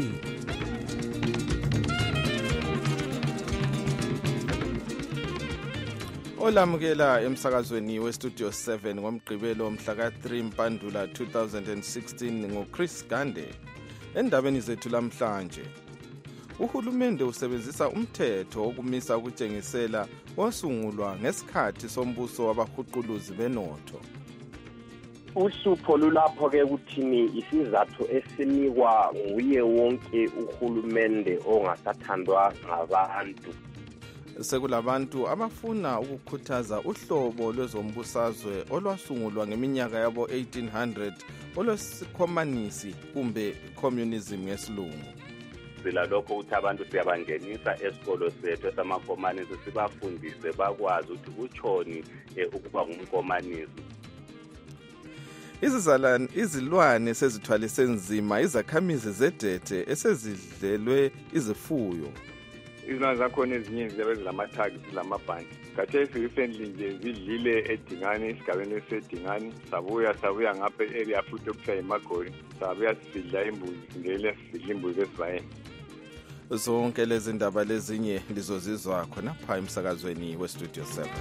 Olamukela emsakazweni we Studio seven ngomgqibelo mhla ka three Mpandula two thousand sixteen ngoChris Gande. Endabeni zethu lamhlanje, uhulumende usebenzisa umthetho wokumisa ukutshengisela osungulwa ngesikhathi sombuso wabahuquluzi benotho. Uhlupho lulapho-ke ukuthini isizathu esinikwa nguye wonke uhulumende ongasathandwa ngabantu. Sekulabantu abafuna ukukhuthaza uhlobo lwezombusazwe olwasungulwa ngeminyaka yabo eighteen hundred olwesikhomanisi kumbe communism ngesilungu. Sila lokho ukuthi abantu siyabangenisa esikolo sethu esamakomanisi sibafundise bakwazi ukuthi utshoni ukuba ngumkomanisi. Izizalwane izilwane sezithwalise nzima izakhamizi zedethe esezidlelwe izifuyo. Izilwane zakhona ezinye ziyabe zilamathagi zilamabhandi. Khathesi recently nje zidlile eDingani esigabeni esedingani sabuya sabuya ngapha area futhi okuthiwa yiMagoli sabuya sidla imbuzi ngele sidla imbuzi esivayeni. Zonke lezi ndaba lezinye lizozizwa khona pha emsakazweni we Studio seven.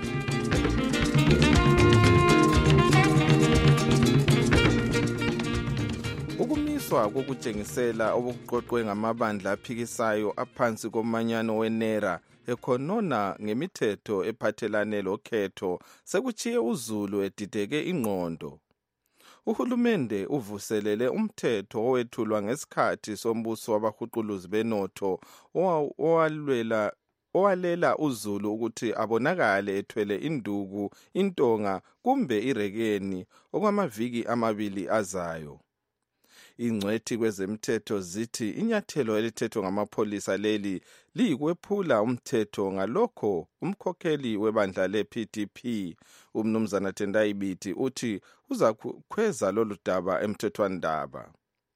Ukumiswa kokutshengisela obuqoqwe ngamabandla aphikisayo aphansi komanyano wenera ekhonona ngemithetho ephathelane lokhetho sekuchiye uZulu edideke ingqondo. Uhulumende uvuselele umthetho owethulwa ngesikhathi sombuso wabahuquluzi benotho owalwela owalela uZulu ukuthi abonakale ethwele induku, intonga kumbe irekeni okwamaviki amabili azayo. Ingcwethi kwezemthetho zithi inyathelo elithethwe ngamapholisa leli liyikwephula umthetho, ngalokho umkhokheli webandla le-P D P umnumzana Tendai Biti uthi uza kukhweza lolu daba emthethwandaba.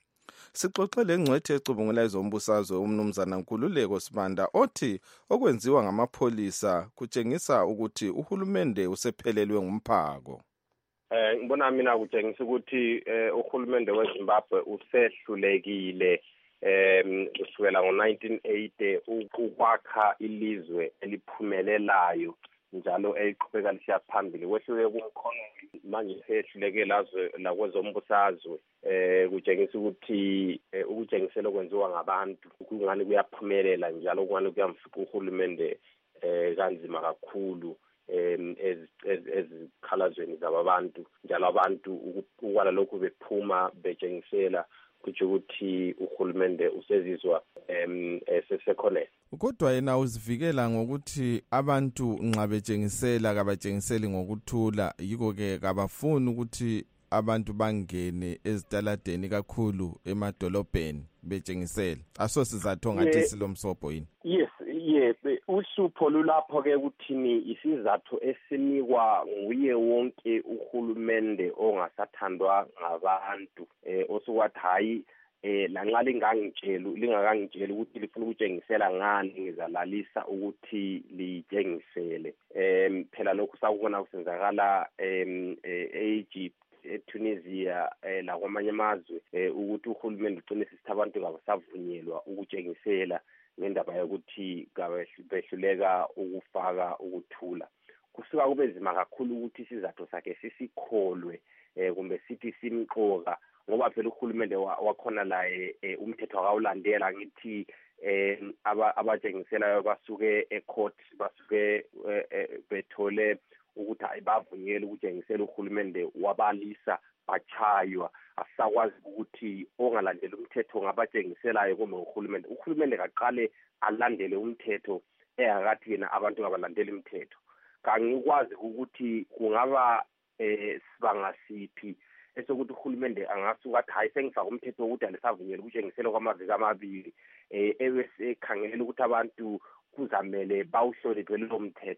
Sixoxe lengcwethi ecubungula ezombusazwe umnumzana Nkululeko Sibanda othi okwenziwa ngamapholisa kutshengisa ukuthi uhulumende usephelelwe ngumphako. Eh ngibona mina kutshengisa ukuthi uhulumende weZimbabwe usehlulekile em kusukela ngo nineteen eighty ukwakha ilizwe eliphumelelayo njalo eliqhubeka lisiya phambili. Wehluleke kumkhono manje sehluleke lazwe lakwezombusazwe eh kutshengisa ukuthi ukutshengisela okwenziwa ngabantu kungani kuyaphumelela njalo kungani kuyamfika uhulumende eh kanzima kakhulu em ezikhalazweni zabantu njalo abantu ukwala lokhu bephuma betshengisela kuthi ukuthi uhulumende usezizwa em esesekhona. Kodwa yena uzivikela ngokuthi abantu nxa betshengisela kabatshengiseli ngokuthula, yiko ke kabafuni ukuthi abantu bangene ezitaladeni kakhulu emadolobheni betshengisela. Asosizathu ngathi silomsobho yini? Yes, yes, uhlupho lulapho-ke ukuthini isizathu esinikwa nguye wonke uhulumende ongasathandwa ngabantu eh osukwathi hayi eh lanxa lingangitshela lingakangitshela ukuthi lifuna ukutshengisela ngani ngizalalisa ukuthi litshengisele. Em phela lokhu sakubona kusenzakala em eEgypt, eTunisia eh la kwamanye amazwe ukuthi uhulumende ugcine sisithi abantu kabasavunyelwa ukutshengisela ngendaba yokuthi behluleka ukufaka ukuthula. Kusuka kube nzima kakhulu ukuthi isizathu sakhe sisikholwe eh kumbe sithi simqoka ngoba phela uhulumende wakhona la umthetho akawulandela ngithi eh abatshengiselayo basuke ecourt basuke bethole ukuthi ayibavunyele ukutshengisela uhulumende wabalisa bachaywa. Asakwazi ukuthi ongalandela umthetho ngabatshengiselayo kumbe uhulumende uhulumende kaqale alandele umthetho ehakathi yena abantu abalandela imithetho. Kangikwazi ukuthi kungaba eh sibanga siphi esokuthi uhulumende angasuka athi hayi sengifaka umthetho ukuthi alisavunyelwa ukutshengisela kwamaviki amabili eh ebesekhangela ukuthi abantu kuzamele bawuhloniphe lo mthetho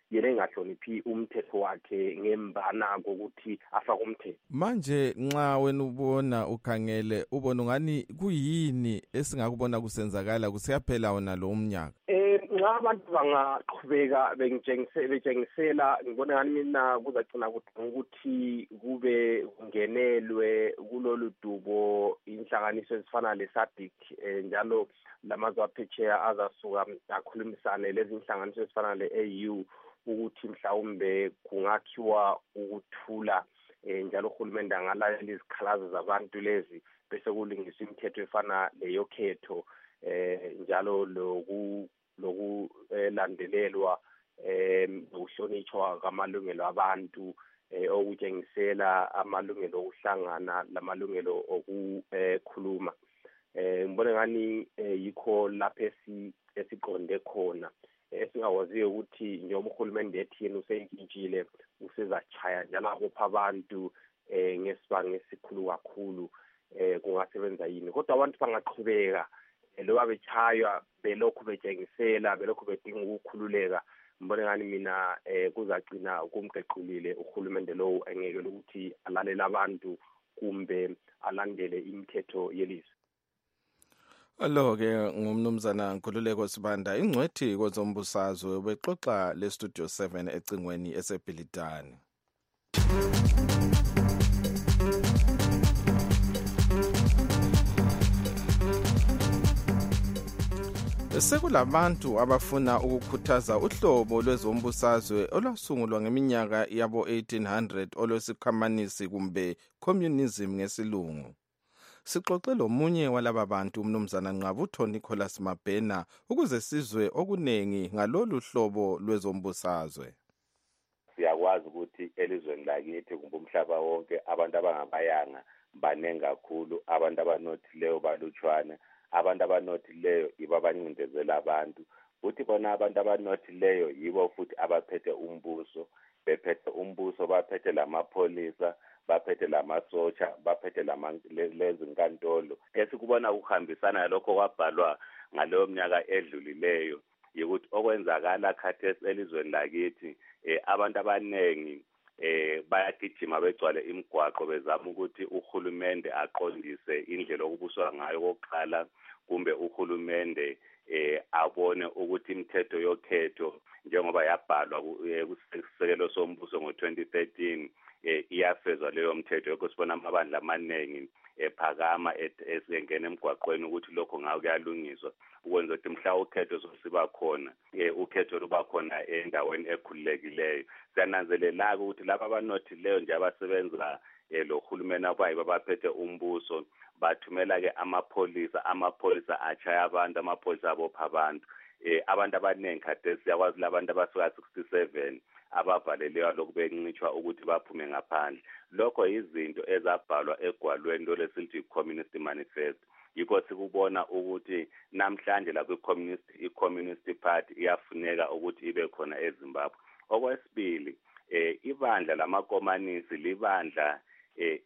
yena engahloniphi umthetho wakhe ngembana kokuthi afake umthetho. Manje nxa wena ubona ukhangele ubona ngani kuyini esingakubona kusenzakala kusiyaphela wona lo umnyaka? Eh nxa abantu bangaqhubeka bentshengisela ngibona ngani mina kuzagcina ukuthi kube kungenelwe kulolu dubo inhlanganiso ezifana le-SADC njalo lamazwe aphesheya azasuka akhulumisane lezi inhlanganiso ezifana le-A U ukuthi mhlawumbe kungakhiwa ukuthula njalo uhulumende angalalela izikhalazo zabantu lezi bese kulungiswa imithetho efana leyokhetho eh njalo loku lokulandelelwa em ukuhlonishwa kwamalungelo abantu okutshengisela amalungelo okuhlangana lamalungelo okukhuluma. Eh ngibona ngani yikho lapho esiqonde khona esingawaziyo ukuthi njengoba uhulumende ethi yena useyintshintshile usezachaya njalo abopha abantu eh ngesibanga esikhulu kakhulu eh kungasebenza yini kodwa abantu bangaqhubeka loba bechaywa belokhu betshengisela belokhu bedinga ukukhululeka ngibona ngani mina eh kuzagcina kumqequlile uhulumende lo engeke ukuthi alalele abantu kumbe alandele imithetho yelizwe. Alo-ke ngumnumzana Nkululeko Sibanda ingcwethi kwezombusazwe bexoxa le-Studio seven ecingweni esebhilidani. Sekulabantu abafuna ukukhuthaza uhlobo lwezombusazwe olwasungulwa ngeminyaka yabo eighteen hundred olwesikhamanisi kumbe communism ngesilungu. Sixoxe lomunye walaba bantu umnumzana Nqabutho Nicholas Mabhena ukuze sizwe okunengi ngalolu hlobo lwezombusazwe. Siyakwazi ukuthi elizweni lakithi kumbe umhlaba wonke abantu abangabayanga banengi kakhulu, abantu abanothileyo balutshwana, abantu abanothileyo iba bancindezela abantu, futhi bona abantu abanothileyo yibo futhi abaphethe umbuso, bephethe umbuso baphethe lamapholisa, baphethe lamasotsha, baphethe lezi nkantolo. Esikubona ukuhambisana lokho kwabhalwa ngaleyo minyaka edlulileyo ukuthi okwenzakala khathesi elizweni lakithi eh abantu abanengi eh bayagijima begcwale imigwaqo bezama ukuthi uhulumende aqondise indlela okubuswa ngayo kokuqala kumbe uhulumende eh abone ukuthi imithetho yokhetho njengoba yabhalwa kusekelo sombuso ngo twenty thirteen eh iyafezwa leyo mthetho yokusibona amabandla amaningi ephakama esengena emgwaqweni ukuthi lokho ngawo kuyalungiswa ukwenza ukuthi mhla ukhetho sosiba khona eh ukhetho luba khona endaweni ekhululekileyo. Siyananzelela ukuthi laba abanothileyo nje abasebenza eh lo hulumeni abayi babaphethe umbuso bathumela ke amapholisa amapholisa achaya abantu amapholisa abopha abantu eh abantu abanengi kade siyakwazi labantu abasuka sixty-seven abavaleleyo lokubencishwa ukuthi baphume ngaphandle. Lokho izinto ezabhalwa egwalweni lolesithi communist manifest. Yikho sikubona ukuthi namhlanje la kwi-communist i-communist party iyafuneka ukuthi ibe khona eZimbabwe. Okwesibili eh ibandla lamakomanisi libandla eh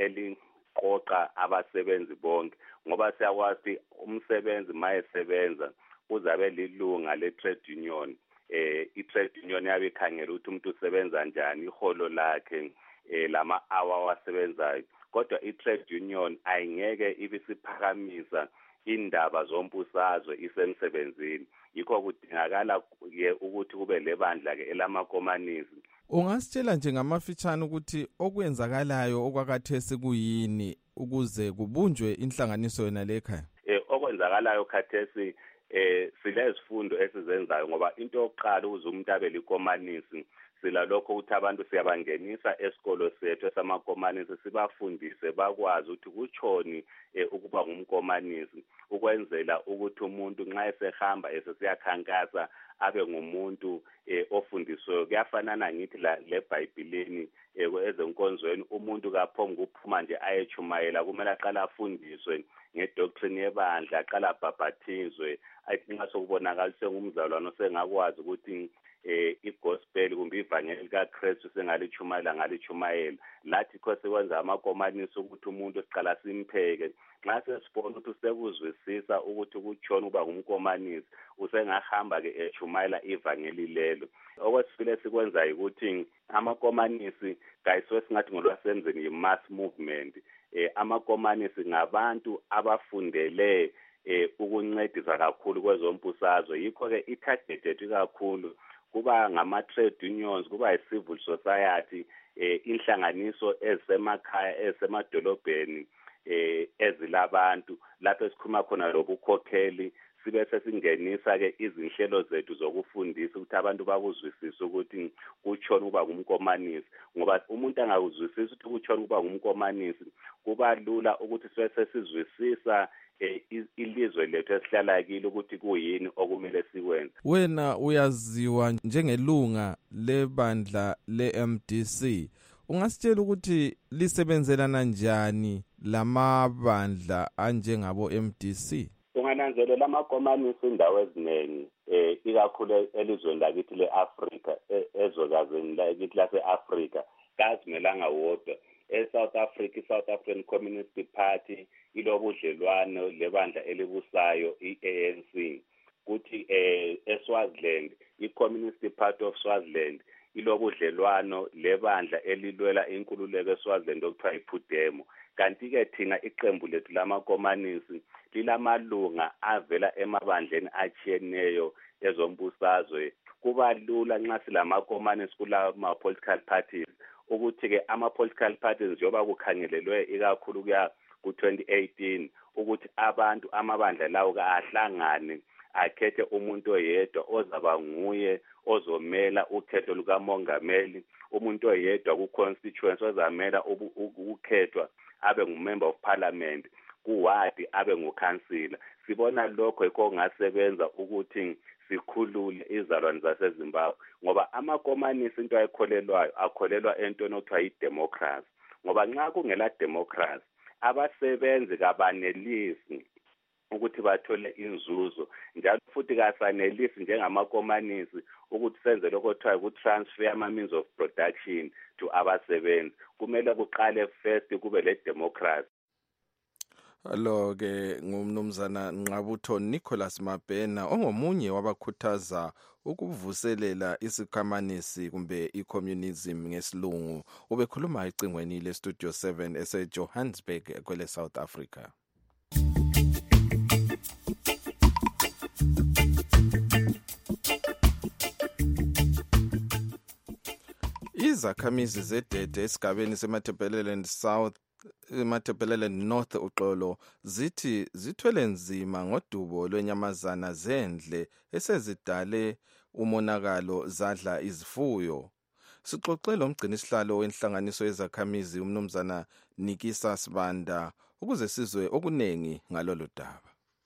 eliqoqa abasebenzi bonke ngoba siyakwazi umsebenzi mayesebenza uzabe lilunga le-trade union. Eh i-trade union yabe ikhangela ukuthi umuntu usebenza njani iholo lakhe eh lama hour wasebenzayo, kodwa i-trade union ayingeke ibisiphakamisa indaba zombusazwe isemsebenzini. Yikho kudingakala ukuthi kube lebandla ke elamakomanisi. Ungasitshela nje ngamafitshane ukuthi okwenzakalayo okwakathesi kuyini ukuze kubunjwe inhlanganiso yona lekhaya? Eh okwenzakalayo khathesi eh silezifundo esizenzayo ngoba into yokuqala uze umuntu abe likomanisi sila lokho ukuthi abantu siyabangenisa esikolo sethu esamakomanisi sibafundise bakwazi ukuthi kuchoni ukuba ngumkomanisi ukwenzela ukuthi umuntu nxa esehamba esesiyakhankasa abe ngumuntu ofundiswe. Kuyafanana ngithi la leBhayibhelini ezenkonzweni umuntu kaphombe ukuphuma nje ayechumayela kumele aqala afundiswe ngedoctrine yebandla aqala abhabhathizwe athi nxa sokubonakala sengumzalwane sengakwazi ukuthi eh igospel kumbe ivangeli likaKristu sengalichumayela ngalichumayela lathi kho sekwenza amakomanisi ukuthi umuntu siqala simpheke nxa sesibona ukuthi sekuzwisisa ukuthi ukutshona uba ngumkomanisi usengahamba ke echumayela ivangeli lelo okwesifile sikwenza ukuthi amakomanisi kayiswe singathi ngolwasenzeni yi-mass movement eh amakomanisi ngabantu abafundele eh ukuncedisa kakhulu kwezombusazwe yikho ke i-targeted kakhulu kuba ngama-trade unions kuba yi-civil society eh inhlanganiso ezisemakhaya ezisemadolobheni eh ezilabantu lapho esikhuluma khona lobukhokheli sibe sesingenisa ke izinhlelo zethu zokufundisa ukuthi abantu bakuzwisise ukuthi kutshona uba ngumkomanisi ngoba umuntu angakuzwisisi ukuthi kutshona uba ngumkomanisi kuba lula ukuthi sibe sesizwisisa eh ilizwe lethu esihlala kilo ukuthi kuyini okumele sikwenze. Wena uyaziwa njengelunga lebandla le-M D C, ungasitshela ukuthi lisebenzelana njani lamabandla anjengabo M D C? Ungananzelela amakomanisi indawo eziningi eh ikakhulu elizweni lakithi le-Afrika ezokazini lakithi lase-Afrika kazimelanga wodwa e-South Africa i-South African Communist Party ilobudlelwano lebandla elibusayo i-A N C kuthi eh eSwaziland i-Communist Party of Swaziland ilobudlelwano lebandla elilwela inkululeko eSwaziland okuthiwa iPhudemo kanti ke thina iqembu lethu lamakomanisi lilamalunga avela emabandleni achiyeneyo ezombusazwe kuba lula nxa silamakomanisi kulama political parties ukuthi ke ama political parties njengoba kukhangelelwe ikakhulu kuya ku twenty eighteen ukuthi abantu amabandla lawo kaahlangane akhethe umuntu oyedwa ozaba nguye ozomela ukhetho lukamongameli umuntu oyedwa ku constituency ozamela ukukhethwa abe ngumember of parliament kuwadi abe ngukhansila sibona lokho yikho ngasebenza ukuthi sikhulule izalwane zaseZimbabwe ngoba amakomanisi into ayikholelwayo akholelwa entweni okuthiwa yi-democracy ngoba nxa kungela democracy abasebenzi kabanelisi ukuthi bathole inzuzo njalo futhi kasanelisi njengamakomanisi ukuthi senze lokho kuthiwa uku-transfer ama-means of production to abasebenzi kumele kuqale first kube le democracy. Lo ke ngumnumzana Nqabutho Nicholas Mabhena ongomunye wabakhuthaza ukuvuselela isikhamanisi kumbe i-communism ngesilungu ubekhuluma ecingweni le Studio seven ese Johannesburg kwele South Africa. Izakhamizi zedede esigabeni seMatabeleland South eMatabeleland North uxolo zithi zithwele nzima ngodubo lwenyamazana zendle esezidale umonakalo zadla izifuyo. Sixoxele umgcini sihlalo wenhlanganiso yezakhamizi umnumzana Nikisa Sibanda ukuze sizwe okunengi ngalolu daba.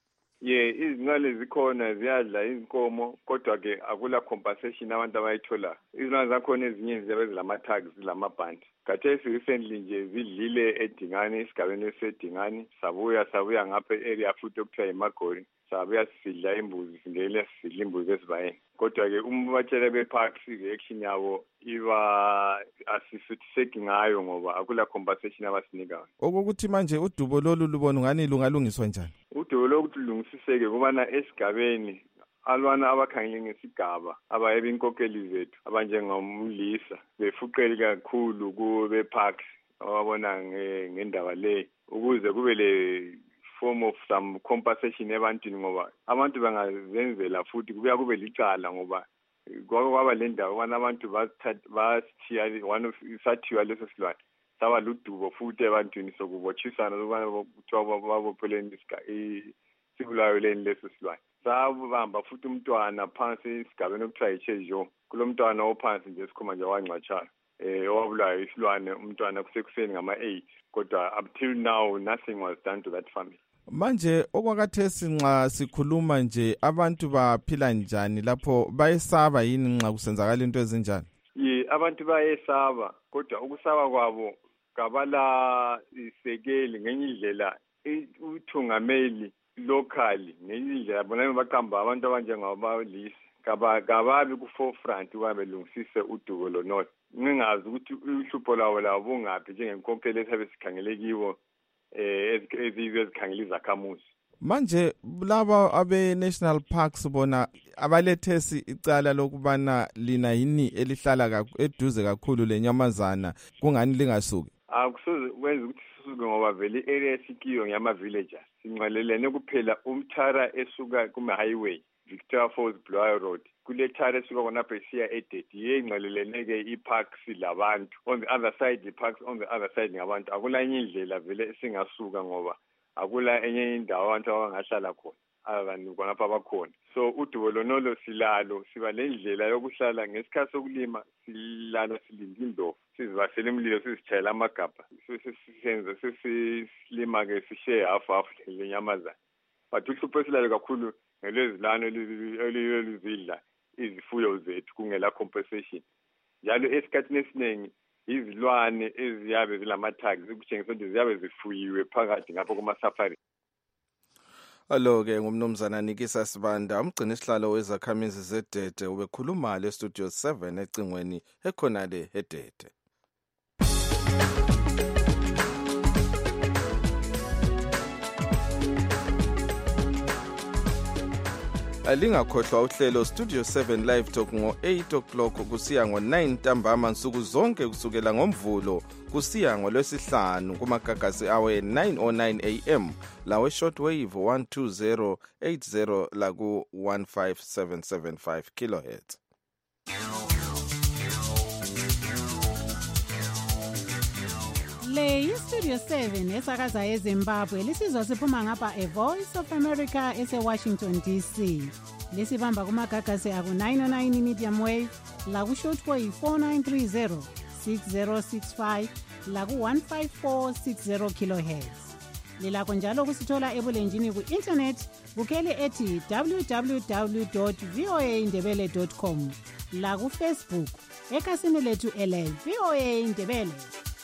Ye izinqale zikhona ziyadla izinkomo kodwa ke akula compensation abantu abayithola. Izinqale zakhona ezinye ziyabe zilama tags zilamabhandi. Khathesi recently nje zidlile eDingani esigabeni esedingani sabuya sabuya ngapha area futhi okuthiwa eMagori sabuya sidla imbuzi singele sidla imbuzi esibayeni kodwa ke umbatshele beparks action yabo iba asisithiseki ngayo ngoba akula compensation abasinikayo. Okokuthi manje udubo lolu lubona ngani lungalungiswa njani? Udubo lokuthi lungisiseke kubana esigabeni alwana abakhangele ngesigaba abayebe inkokeli zethu abanjengomlisa befuqeli kakhulu kube parks ababona ngendaba le ukuze kube le form of some compensation ebantwini ngoba abantu bangazenzela futhi kubuya kube licala ngoba kwaba le ndawo abana abantu basithiya one of isathiwa leso silwane saba ludubo futhi ebantwini sokubotshisana ukubana kuthiwa babopheleni isibulayo leni leso silwane sabamba futhi umntwana phansi esigabeni okuthiwa yichejo kulo mntwana ophansi nje sikhoma nje wangcwatshana eh owabulayo isilwane umntwana kusekuseni ngama eight kodwa up till now nothing was done to that family. Manje okwakhathesi nxa sikhuluma nje abantu baphila njani lapho bayesaba yini nxa kusenzakala into ezinjani? Ye abantu bayesaba kodwa ukusaba kwabo kabala isekeli ngenye indlela uthungameli locally ngenye indlela bona baqamba abantu abanjengabalisi kababi ku-forefront ukuba belungisise udubo lonotho. Ngingazi ukuthi uhlupho lawo lawo bungaphi njengenkokheli esabe sikhangele kiwo eh ezikhangela izakhamuzi. Manje laba abe-National Parks bona abalethesi icala lokubana lina yini elihlala eduze kakhulu lenyamazana kungani lingasuki? Akusoze wenza ukuthi sisuke ngoba vele i-area esikiyo ngeyama-villagers. Sinxelelene kuphela umthara esuka kuma-highway Victoria Falls Blair Road. Kule thara esuka khonapha isiya eDedi yengxelelene-ke i-parks labantu. On the other side i-parks, on the other side ngabantu. Akula enye indlela vele esingasuka ngoba akula enye indawo abantu abangahlala khona abantu khonapha abakhona. So udubo lonolo silalo siba le ndlela yokuhlala ngesikhathi sokulima silalo silinde indlovu sizibasela imlilo sizitshayela amagabha sisenze sesilima ke sishe half half lenyamazana. But uhlupho esilalo kakhulu ngelezilano elizidla izifuyo zethu kungela compensation. Njalo esikhathini esiningi izilwane eziyabe zilamathags ukutshengisa ukuthi ziyabe zifuyiwe phakathi ngapho kuma-safari. Alo-ke ngumnumzana Nikisa Sibanda, umgcini sihlalo wezakhamizi zeDede, ubekhuluma le Studio seven ecingweni ekhonale eDede. Alingakhohlwa uhlelo Studio seven Live Talk ngo eight o'clock kusiya ngo nine ntambama nsuku zonke kusukela ngomvulo kusiya ngolwesihlanu kumagagasi awe nine oh nine a m lawe shortwave one two zero eight zero la ku one five seven seven five kilohertz. Le iStudio seven esakaza eZimbabwe lisizwa siphuma ngapha e Voice of America ese Washington D C. Lisibamba kumagagasi aku nine oh nine medium wave la ku shortwave four nine three zero six zero six five la ku one five four six zero kilohertz. Lilakho njalo kusithola ebulenjini ku internet bukele ethi w w w dot voa ndebele dot com la ku Facebook ekasini lethu ele VOA Ndebele.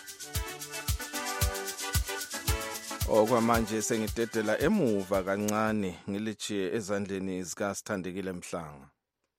Okwamanje sengidedela emuva kancane ngilichiye ezandleni zika Sithandekile Mhlanga.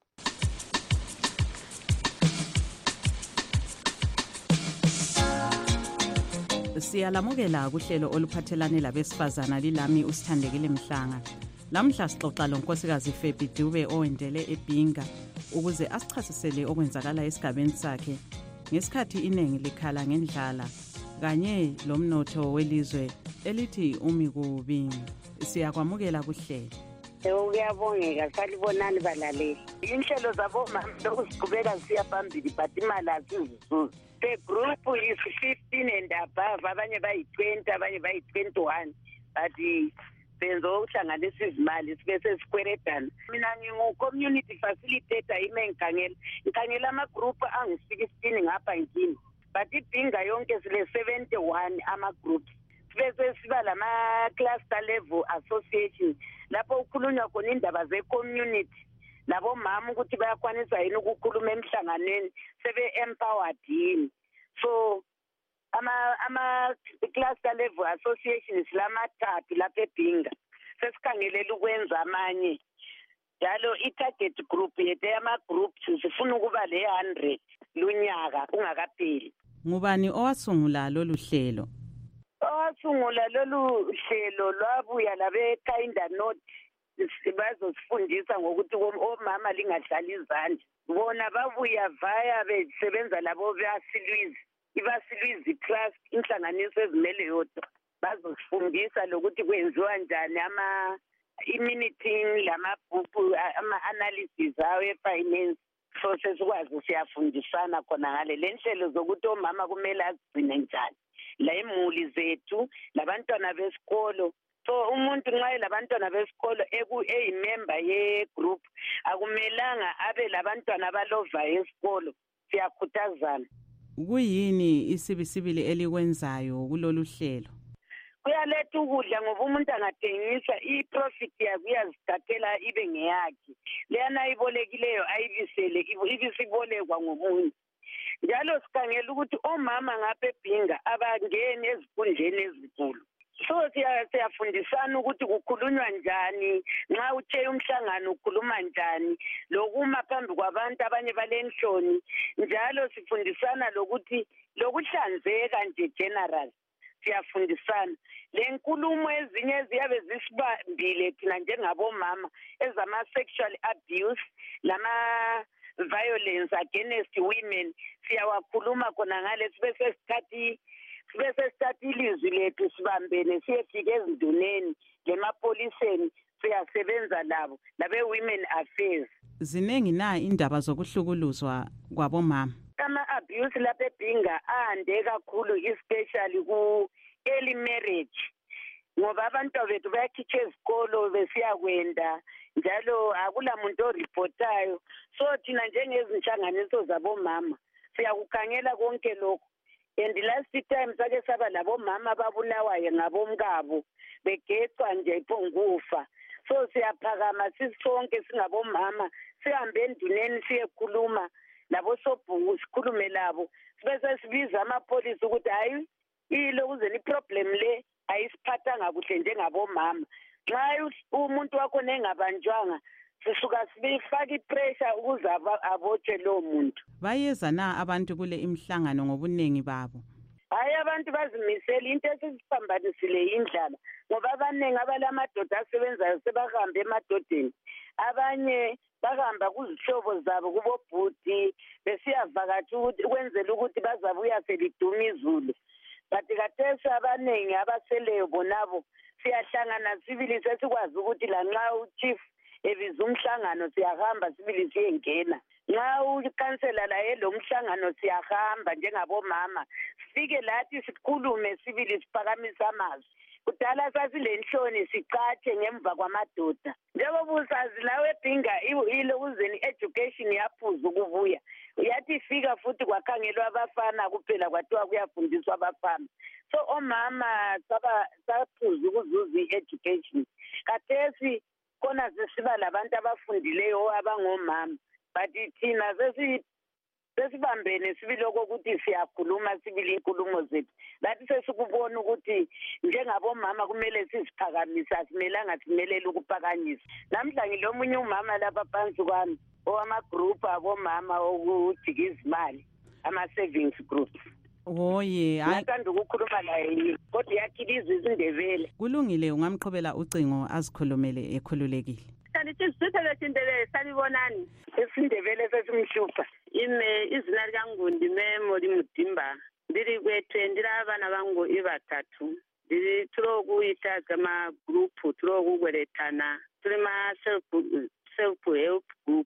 Siyalamukela kuhlelo oluphathelane labesifazana lilami uSithandekile Mhlanga. Lamhla sixoxa lonkosikazi Febi Dube owendele eBhinga ukuze asichasisele okwenzakala esigabeni sakhe ngesikhathi inengi likhala ngendlala kanye lomnotho welizwe elithi umi kubi. Siyakwamukela kuhlelo. Uyabongeka salibonani balaleli. Inhlelo zabo mama lokusiqhubeka siya phambili but imali asizuzu. The group is fifteen and above, abanye bayi twenty, abanye bayi twenty-one. But benzo ukuhlanganisa izimali sibe sesikweredana. Mina ngingu community facilitator ime ngikhangela. Ngikhangela ama group angu sixteen ngapha ngini. But iBhinga yonke sile seventy-one ama groups. Bese siba lama cluster level association lapho ukhulunywa khona indaba ze community labo mama ukuthi bayakwanisa yini ukukhuluma emhlanganweni sebe empowered yini. So ama ama cluster level associations lamathathu lapha eBhinga sesikhangelela ukwenza amanye njalo i-target group yethu ama groups sifuna ukuba le one hundred lunyaka ungakapheli. Ngubani owasungula lolu hlelo? Owasungula lolu hlelo lwabuya labe kinda note bazosifundisa ngokuthi omama lingadlali izandla. Bona babuya vaya besebenza labo basilwizi ibasilwizi trust inhlanganiso ezimele yodwa bazosifundisa lokuthi kwenziwa njani ama i-meeting lamabhuku ama-analysis awo e-finance. So sesikwazi siyafundisana khona ngale le nhlelo zokuthi omama kumele azigcine njani la imuli zethu labantwana besikolo. So umuntu nxa labantwana besikolo eku eyimember ye group akumelanga abe labantwana abalova esikolo. Siyakhuthazana. Kuyini isibisibili elikwenzayo kulolu hlelo? Kuyaletha ukudla ngoba umuntu angathengisa i-profit yakhe uyazithathela ibe ngeyakhe. Lena ibolekileyo ayibisele ibisibolekwa ngomunye. Njalo sikhangela ukuthi omama ngapha eBhinga abangeni ezikundleni ezinkulu. so siyafundisana ukuthi kukhulunywa njani, nxa uthe umhlangano ukhuluma njani, lokuma phambi kwabantu abanye balenhloni. Njalo sifundisana lokuthi lokuhlanzeka nje general siyafundisana. Le nkulumo ezinye ziyabe zisibambile thina njengabomama ezama-sexual abuse lama violence against women, siyawakhuluma khona ngale sibe sesithathi sibe sesithatha ilizwi lethu sibambene siyefika ezinduneni lemapoliseni siyasebenza labo labe-women affairs. Ziningi na indaba zokuhlukuluzwa kwabomama? Ama-abuse lapha eBhinga ande kakhulu, especially ku-early marriage, ngoba abantu bethu bayakhitsha ezikolo besiyakwenda njalo akula muntu oripotayo. So thina njengezinhlanganiso zabomama siyakukhangela konke lokho. And last time sake saba labomama babulawayo ngabomkabo begecwa nje iphongufa. So siyaphakama sisonke singabomama sihambe enduneni siyekhuluma labo sobhuku sikhulume labo bese sibiza amapolisi ukuthi hayi ile kuze ni problem le ayisiphathanga kuhle njengabomama. Nxa umuntu wakho nengabanjwanga sisuka sibifaka ipressure ukuze abotshe lo muntu. Bayeza na abantu kule imhlangano ngobuningi babo? Hayi abantu bazimisela into esisiphambanisile indlala ngoba abaningi abalamadoda asebenzayo sebahambe emadodeni, abanye bahamba kuzihlobo zabo kubobhuti besiyavakatsha ukuthi kwenzela ukuthi bazabuya seliduma izulu. But kathesi abaningi abaseleyo bonabo siyahlangana sibili sesikwazi ukuthi la nxa uchief ebiza umhlangano siyahamba sibili siyengena, nxa ukansela laye lo mhlangano siyahamba njengabomama sifike lathi sikhulume sibili siphakamisa amazwi. Kudala sasilenhloni sicatshe ngemva kwamadoda. Njengoba usazi lawe eBhinga ile uzeni education yaphuza ukubuya. Uyathi ifika futhi kwakhangelwa abafana kuphela kwathiwa kuyafundiswa abafana. So omama saba saphuza ukuzuza i-education. Kathesi khona sesiba labantu abafundileyo abangomama. But thina sesi sesibambene sibiloko ukuthi siyakhuluma sibili inkulumo zethu. Lathi sesikubona ukuthi njengabomama kumele siziphakamise, asimelanga simelele ukuphakanyisa. Namhla ngilomunye umama lapha phansi kwami owama-group abomama okujika izimali, ama-savings group. Oye, hayi ngithanda ukukhuluma laye kodwa yakhiliza izindebele. Kulungile, ungamqhubela ucingo azikhulumele ekhululekile. Kanti sisithe sindebele salibonani isindebele sesimhlupha ime izina likaNgundi Memori Mudimba ndiri kwethu ndira abana bangu ibathathu ndiri turokuyita kama group turokugweretana turi ma self self help group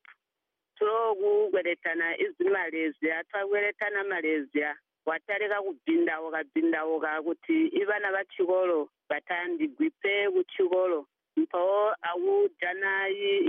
turokugweretana izimalezia twagweretana malezia watareka kubinda wakabinda wakakuthi ibana bachikolo batandigwipe kuchikolo mpo awujana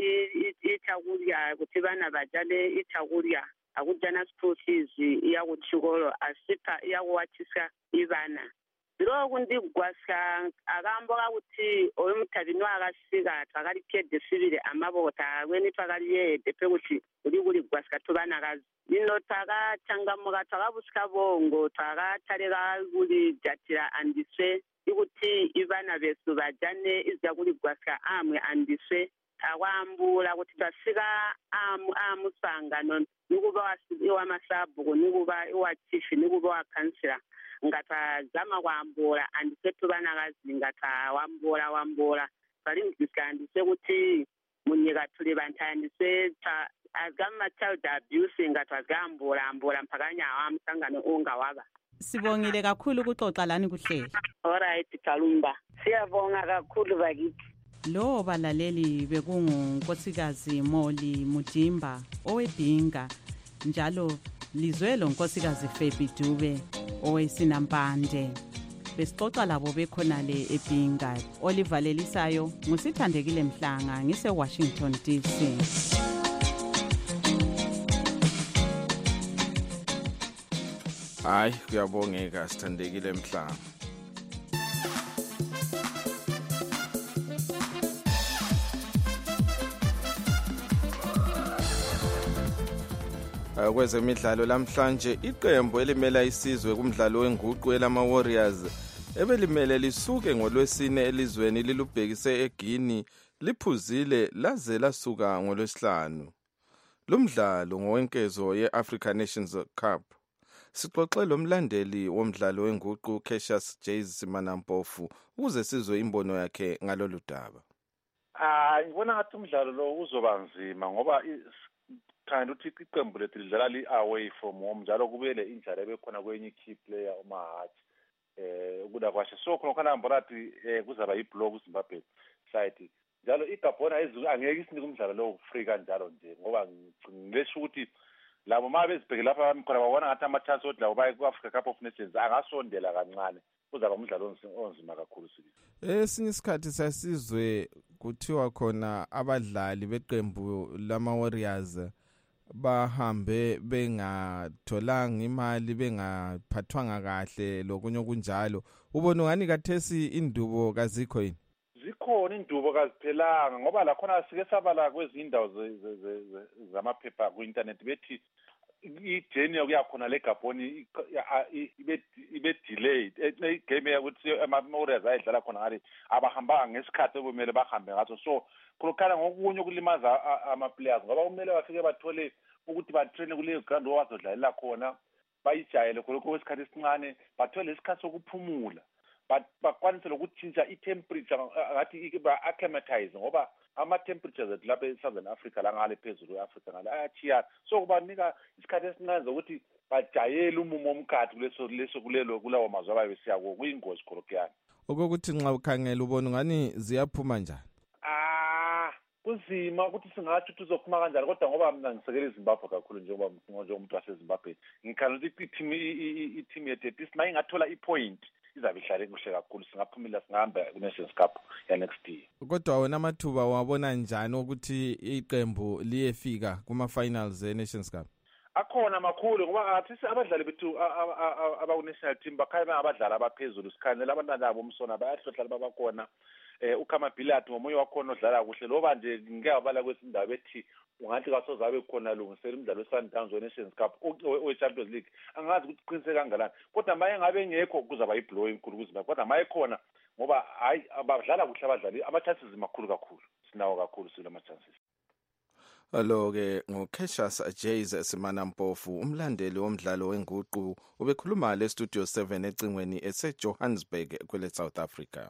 ichakurya kuti vana vajale ichakurya akujana school fees iyakuchikolo asipa iyakuwachisa ivana zviro kundigwasa akamboka kuti oyo mutavino akasvika twakaripedhe siviri amavota amweni twakariyedhe pekuti uri kurigwasika tovanakazi ino twakachangamuka twakavusika vongo twakatareka kurijatira andiswe ikuti ivana vesu vajane izya kurigwasika amwe andiswe takwambula kuti twasvika amusangano nikuva iwamasabhuku nikuva iwachifi nikuva wakansila ngatazama kwambula andisetu vanakazi ngatawambula wambula twaringisa andise kuti munyika tuli vantu andise azama child abuse ngatwazambula ambula mpaka nyawa musangano unga wava. Sibongile kakhulu ukuxoxa lani kuhlelo. Alright Kalumba, siyabonga kakhulu bakithi. Lo balaleli bekungunkosikazi Moli Mudimba oweBhinga, njalo lizwelo nkosikazi Febi Dube owesinampande. Besixoxa labo bekhonale eBhinga. Olivalelisayo ngusithandekile Mhlanga ngise Washington D C. Hayi kuyabongeka sithandekile Mhlanga. Kwezemidlalo lamhlanje iqembu elimela isizwe kumdlalo wenguqu elama Warriors ebelimele lisuke ngolwesine elizweni lilubhekise eGuinea liphuzile laze lasuka ngolwesihlanu. Lumdlalo ngowenkezo ye-Africa Nations Cup. Sixoxe lo mlandeli womdlalo wenguqu Cassius Jays Simanampofu ukuze sizwe imbono yakhe ngalolu daba. Ah, ngibona ngathi umdlalo lo uzoba nzima ngoba kind ukuthi iqembu lethu lidlala li away from home njalo kubele injalo ebekhona kwenye key player uMahathi eh ukuda kwashe so khona khona mborathi eh kuzaba iblock uZimbabwe side njalo iGabon angeke isinike umdlalo lo free kanjalo nje ngoba ngilesho ukuthi labo mabezibheke lapha khona babona ngathi ama chance odla ubaye ku Africa Cup of Nations angasondela kancane kuzaba umdlalo onzima kakhulu sibili. Esinye isikhathi sasizwe kuthiwa khona abadlali beqembu lama Warriors bahambe bengatholanga imali bengaphathwanga kahle lokunye okunjalo. Ubona ngani kathesi indubo kazikho yini? Zikhona indubo kaziphelanga ngoba la khona sike sabala kwezindawo zamaphepha ku internet bethi ijourney yakhona le Gabon ibe ibe delayed igame yakuthi ama Warriors ayidlala khona ngale abahamba ngesikhathi okumele bahambe ngaso so kulokhala ngokunye ukulimaza ama players ngoba kumele bafike bathole ukuthi ba train kule ground owazodlalela khona bayijayele khonokho kwesikhathi esincane bathole isikhathi sokuphumula bakwanise lokutshintsha i-temperature ngathi ba acclimatize ngoba ama temperatures ethu lapha eSouthern Africa la ngale phezulu eAfrica ngale ayachiya so kubanika isikhathi esincane ukuthi bajayele umumo omkhathi kuleso leso kulelo kulawo mazwe ababe siyako kuyingozi kholokyana okokuthi nxa ukhangela ubona ngani ziyaphuma njani. Ah kuzima ukuthi singathi tuzophuma kanjani kodwa ngoba mina ngisekela iZimbabwe kakhulu njengoba njengomuntu waseZimbabwe ngikhala ukuthi i-team i-team yethu isimaye ngathola i-point izabe ihlale kuhle kakhulu singaphumela singahamba ku-Nations Cup ya next year. Kodwa wena amathuba wabona njani ukuthi iqembu liyefika kuma-finals e-Nations Cup? Akhona makhulu ngoba athi abadlali bethu abaku-national team bakhaya abadlali abaphezulu sikhanela abantwana abo umsona bayahlohla babakhona eh uKhamabhilati ngomunye wakhona odlala kuhle loba nje ngiyabala kwesindawo bethi ungathi kasozabe khona lungisela umdlalo weSundowns we-Nations Cup we-Champions League angazi ukuthi qiniseke kangalanani kodwa maye ngabe ngekho kuzaba iblow enkulu kuZimbabwe kodwa maye khona ngoba hayi abadlala kuhle abadlali ama-chances makhulu kakhulu sinawo kakhulu silo ama-chances. Alo ke ngoCassius Jays Simanampofu umlandeli womdlalo wenguqu ubekhuluma le Studio seven ecingweni eseJohannesburg kwele South Africa.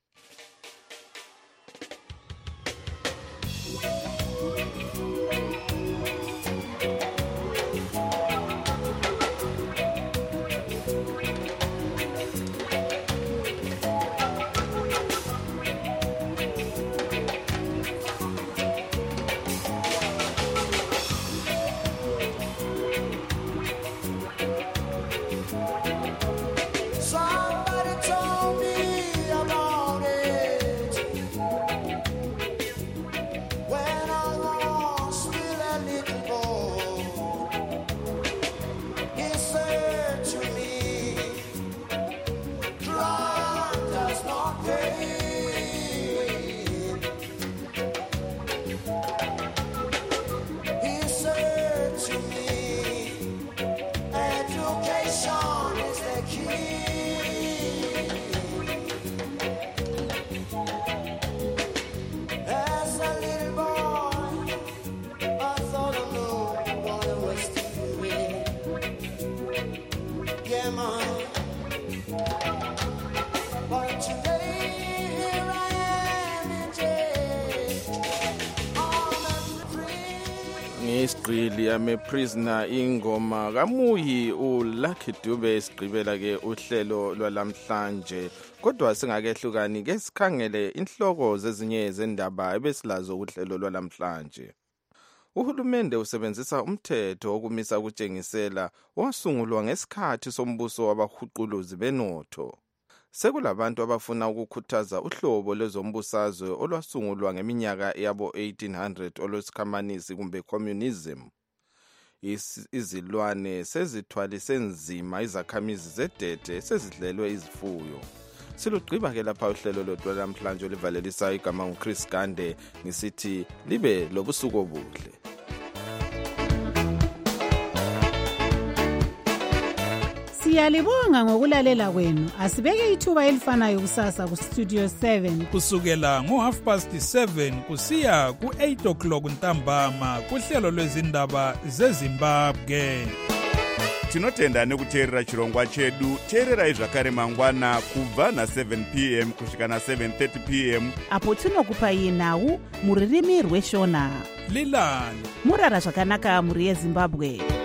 Isiqili ame prisoner ingoma kamuyi uLucky Dube sigqibela ke uhlelo lwalamhlanje kodwa singakehlukani ke sikhangele inhloko zezinye zendaba ebesilazo uhlelo lwalamhlanje. Uhulumende usebenzisa umthetho wokumisa ukutshengisela wasungulwa ngesikhathi sombuso wabahuquluzi benotho. Sekulabantu abafuna ukukhuthaza uhlobo lezombusazwe olwasungulwa ngeminyaka yabo eighteen hundred olwesikhamanisi kumbe communism. Izilwane sezithwalise nzima izakhamizi zedede sezidlelwe izifuyo. Silugqiba ke lapha uhlelo lodwa namhlanje olivalelisa igama nguChris Gande ngisithi libe lobusuku obuhle. Siyalibonga ngokulalela kwenu. Asibeke ithuba elifanayo kusasa kustudio seven kusukela ngo-half past seven kusiya ku-eight o'clock ntambama kuhlelo lwezindaba zezimbabwe. Tinotenda nekuteerera chirongwa chedu. Teererai zvakare mangwana kubva na-seven p m kusvika na-seven thirty p m apo tinokupai nhau muririmi rweshona. Lilani murara zvakanaka muri yeZimbabwe.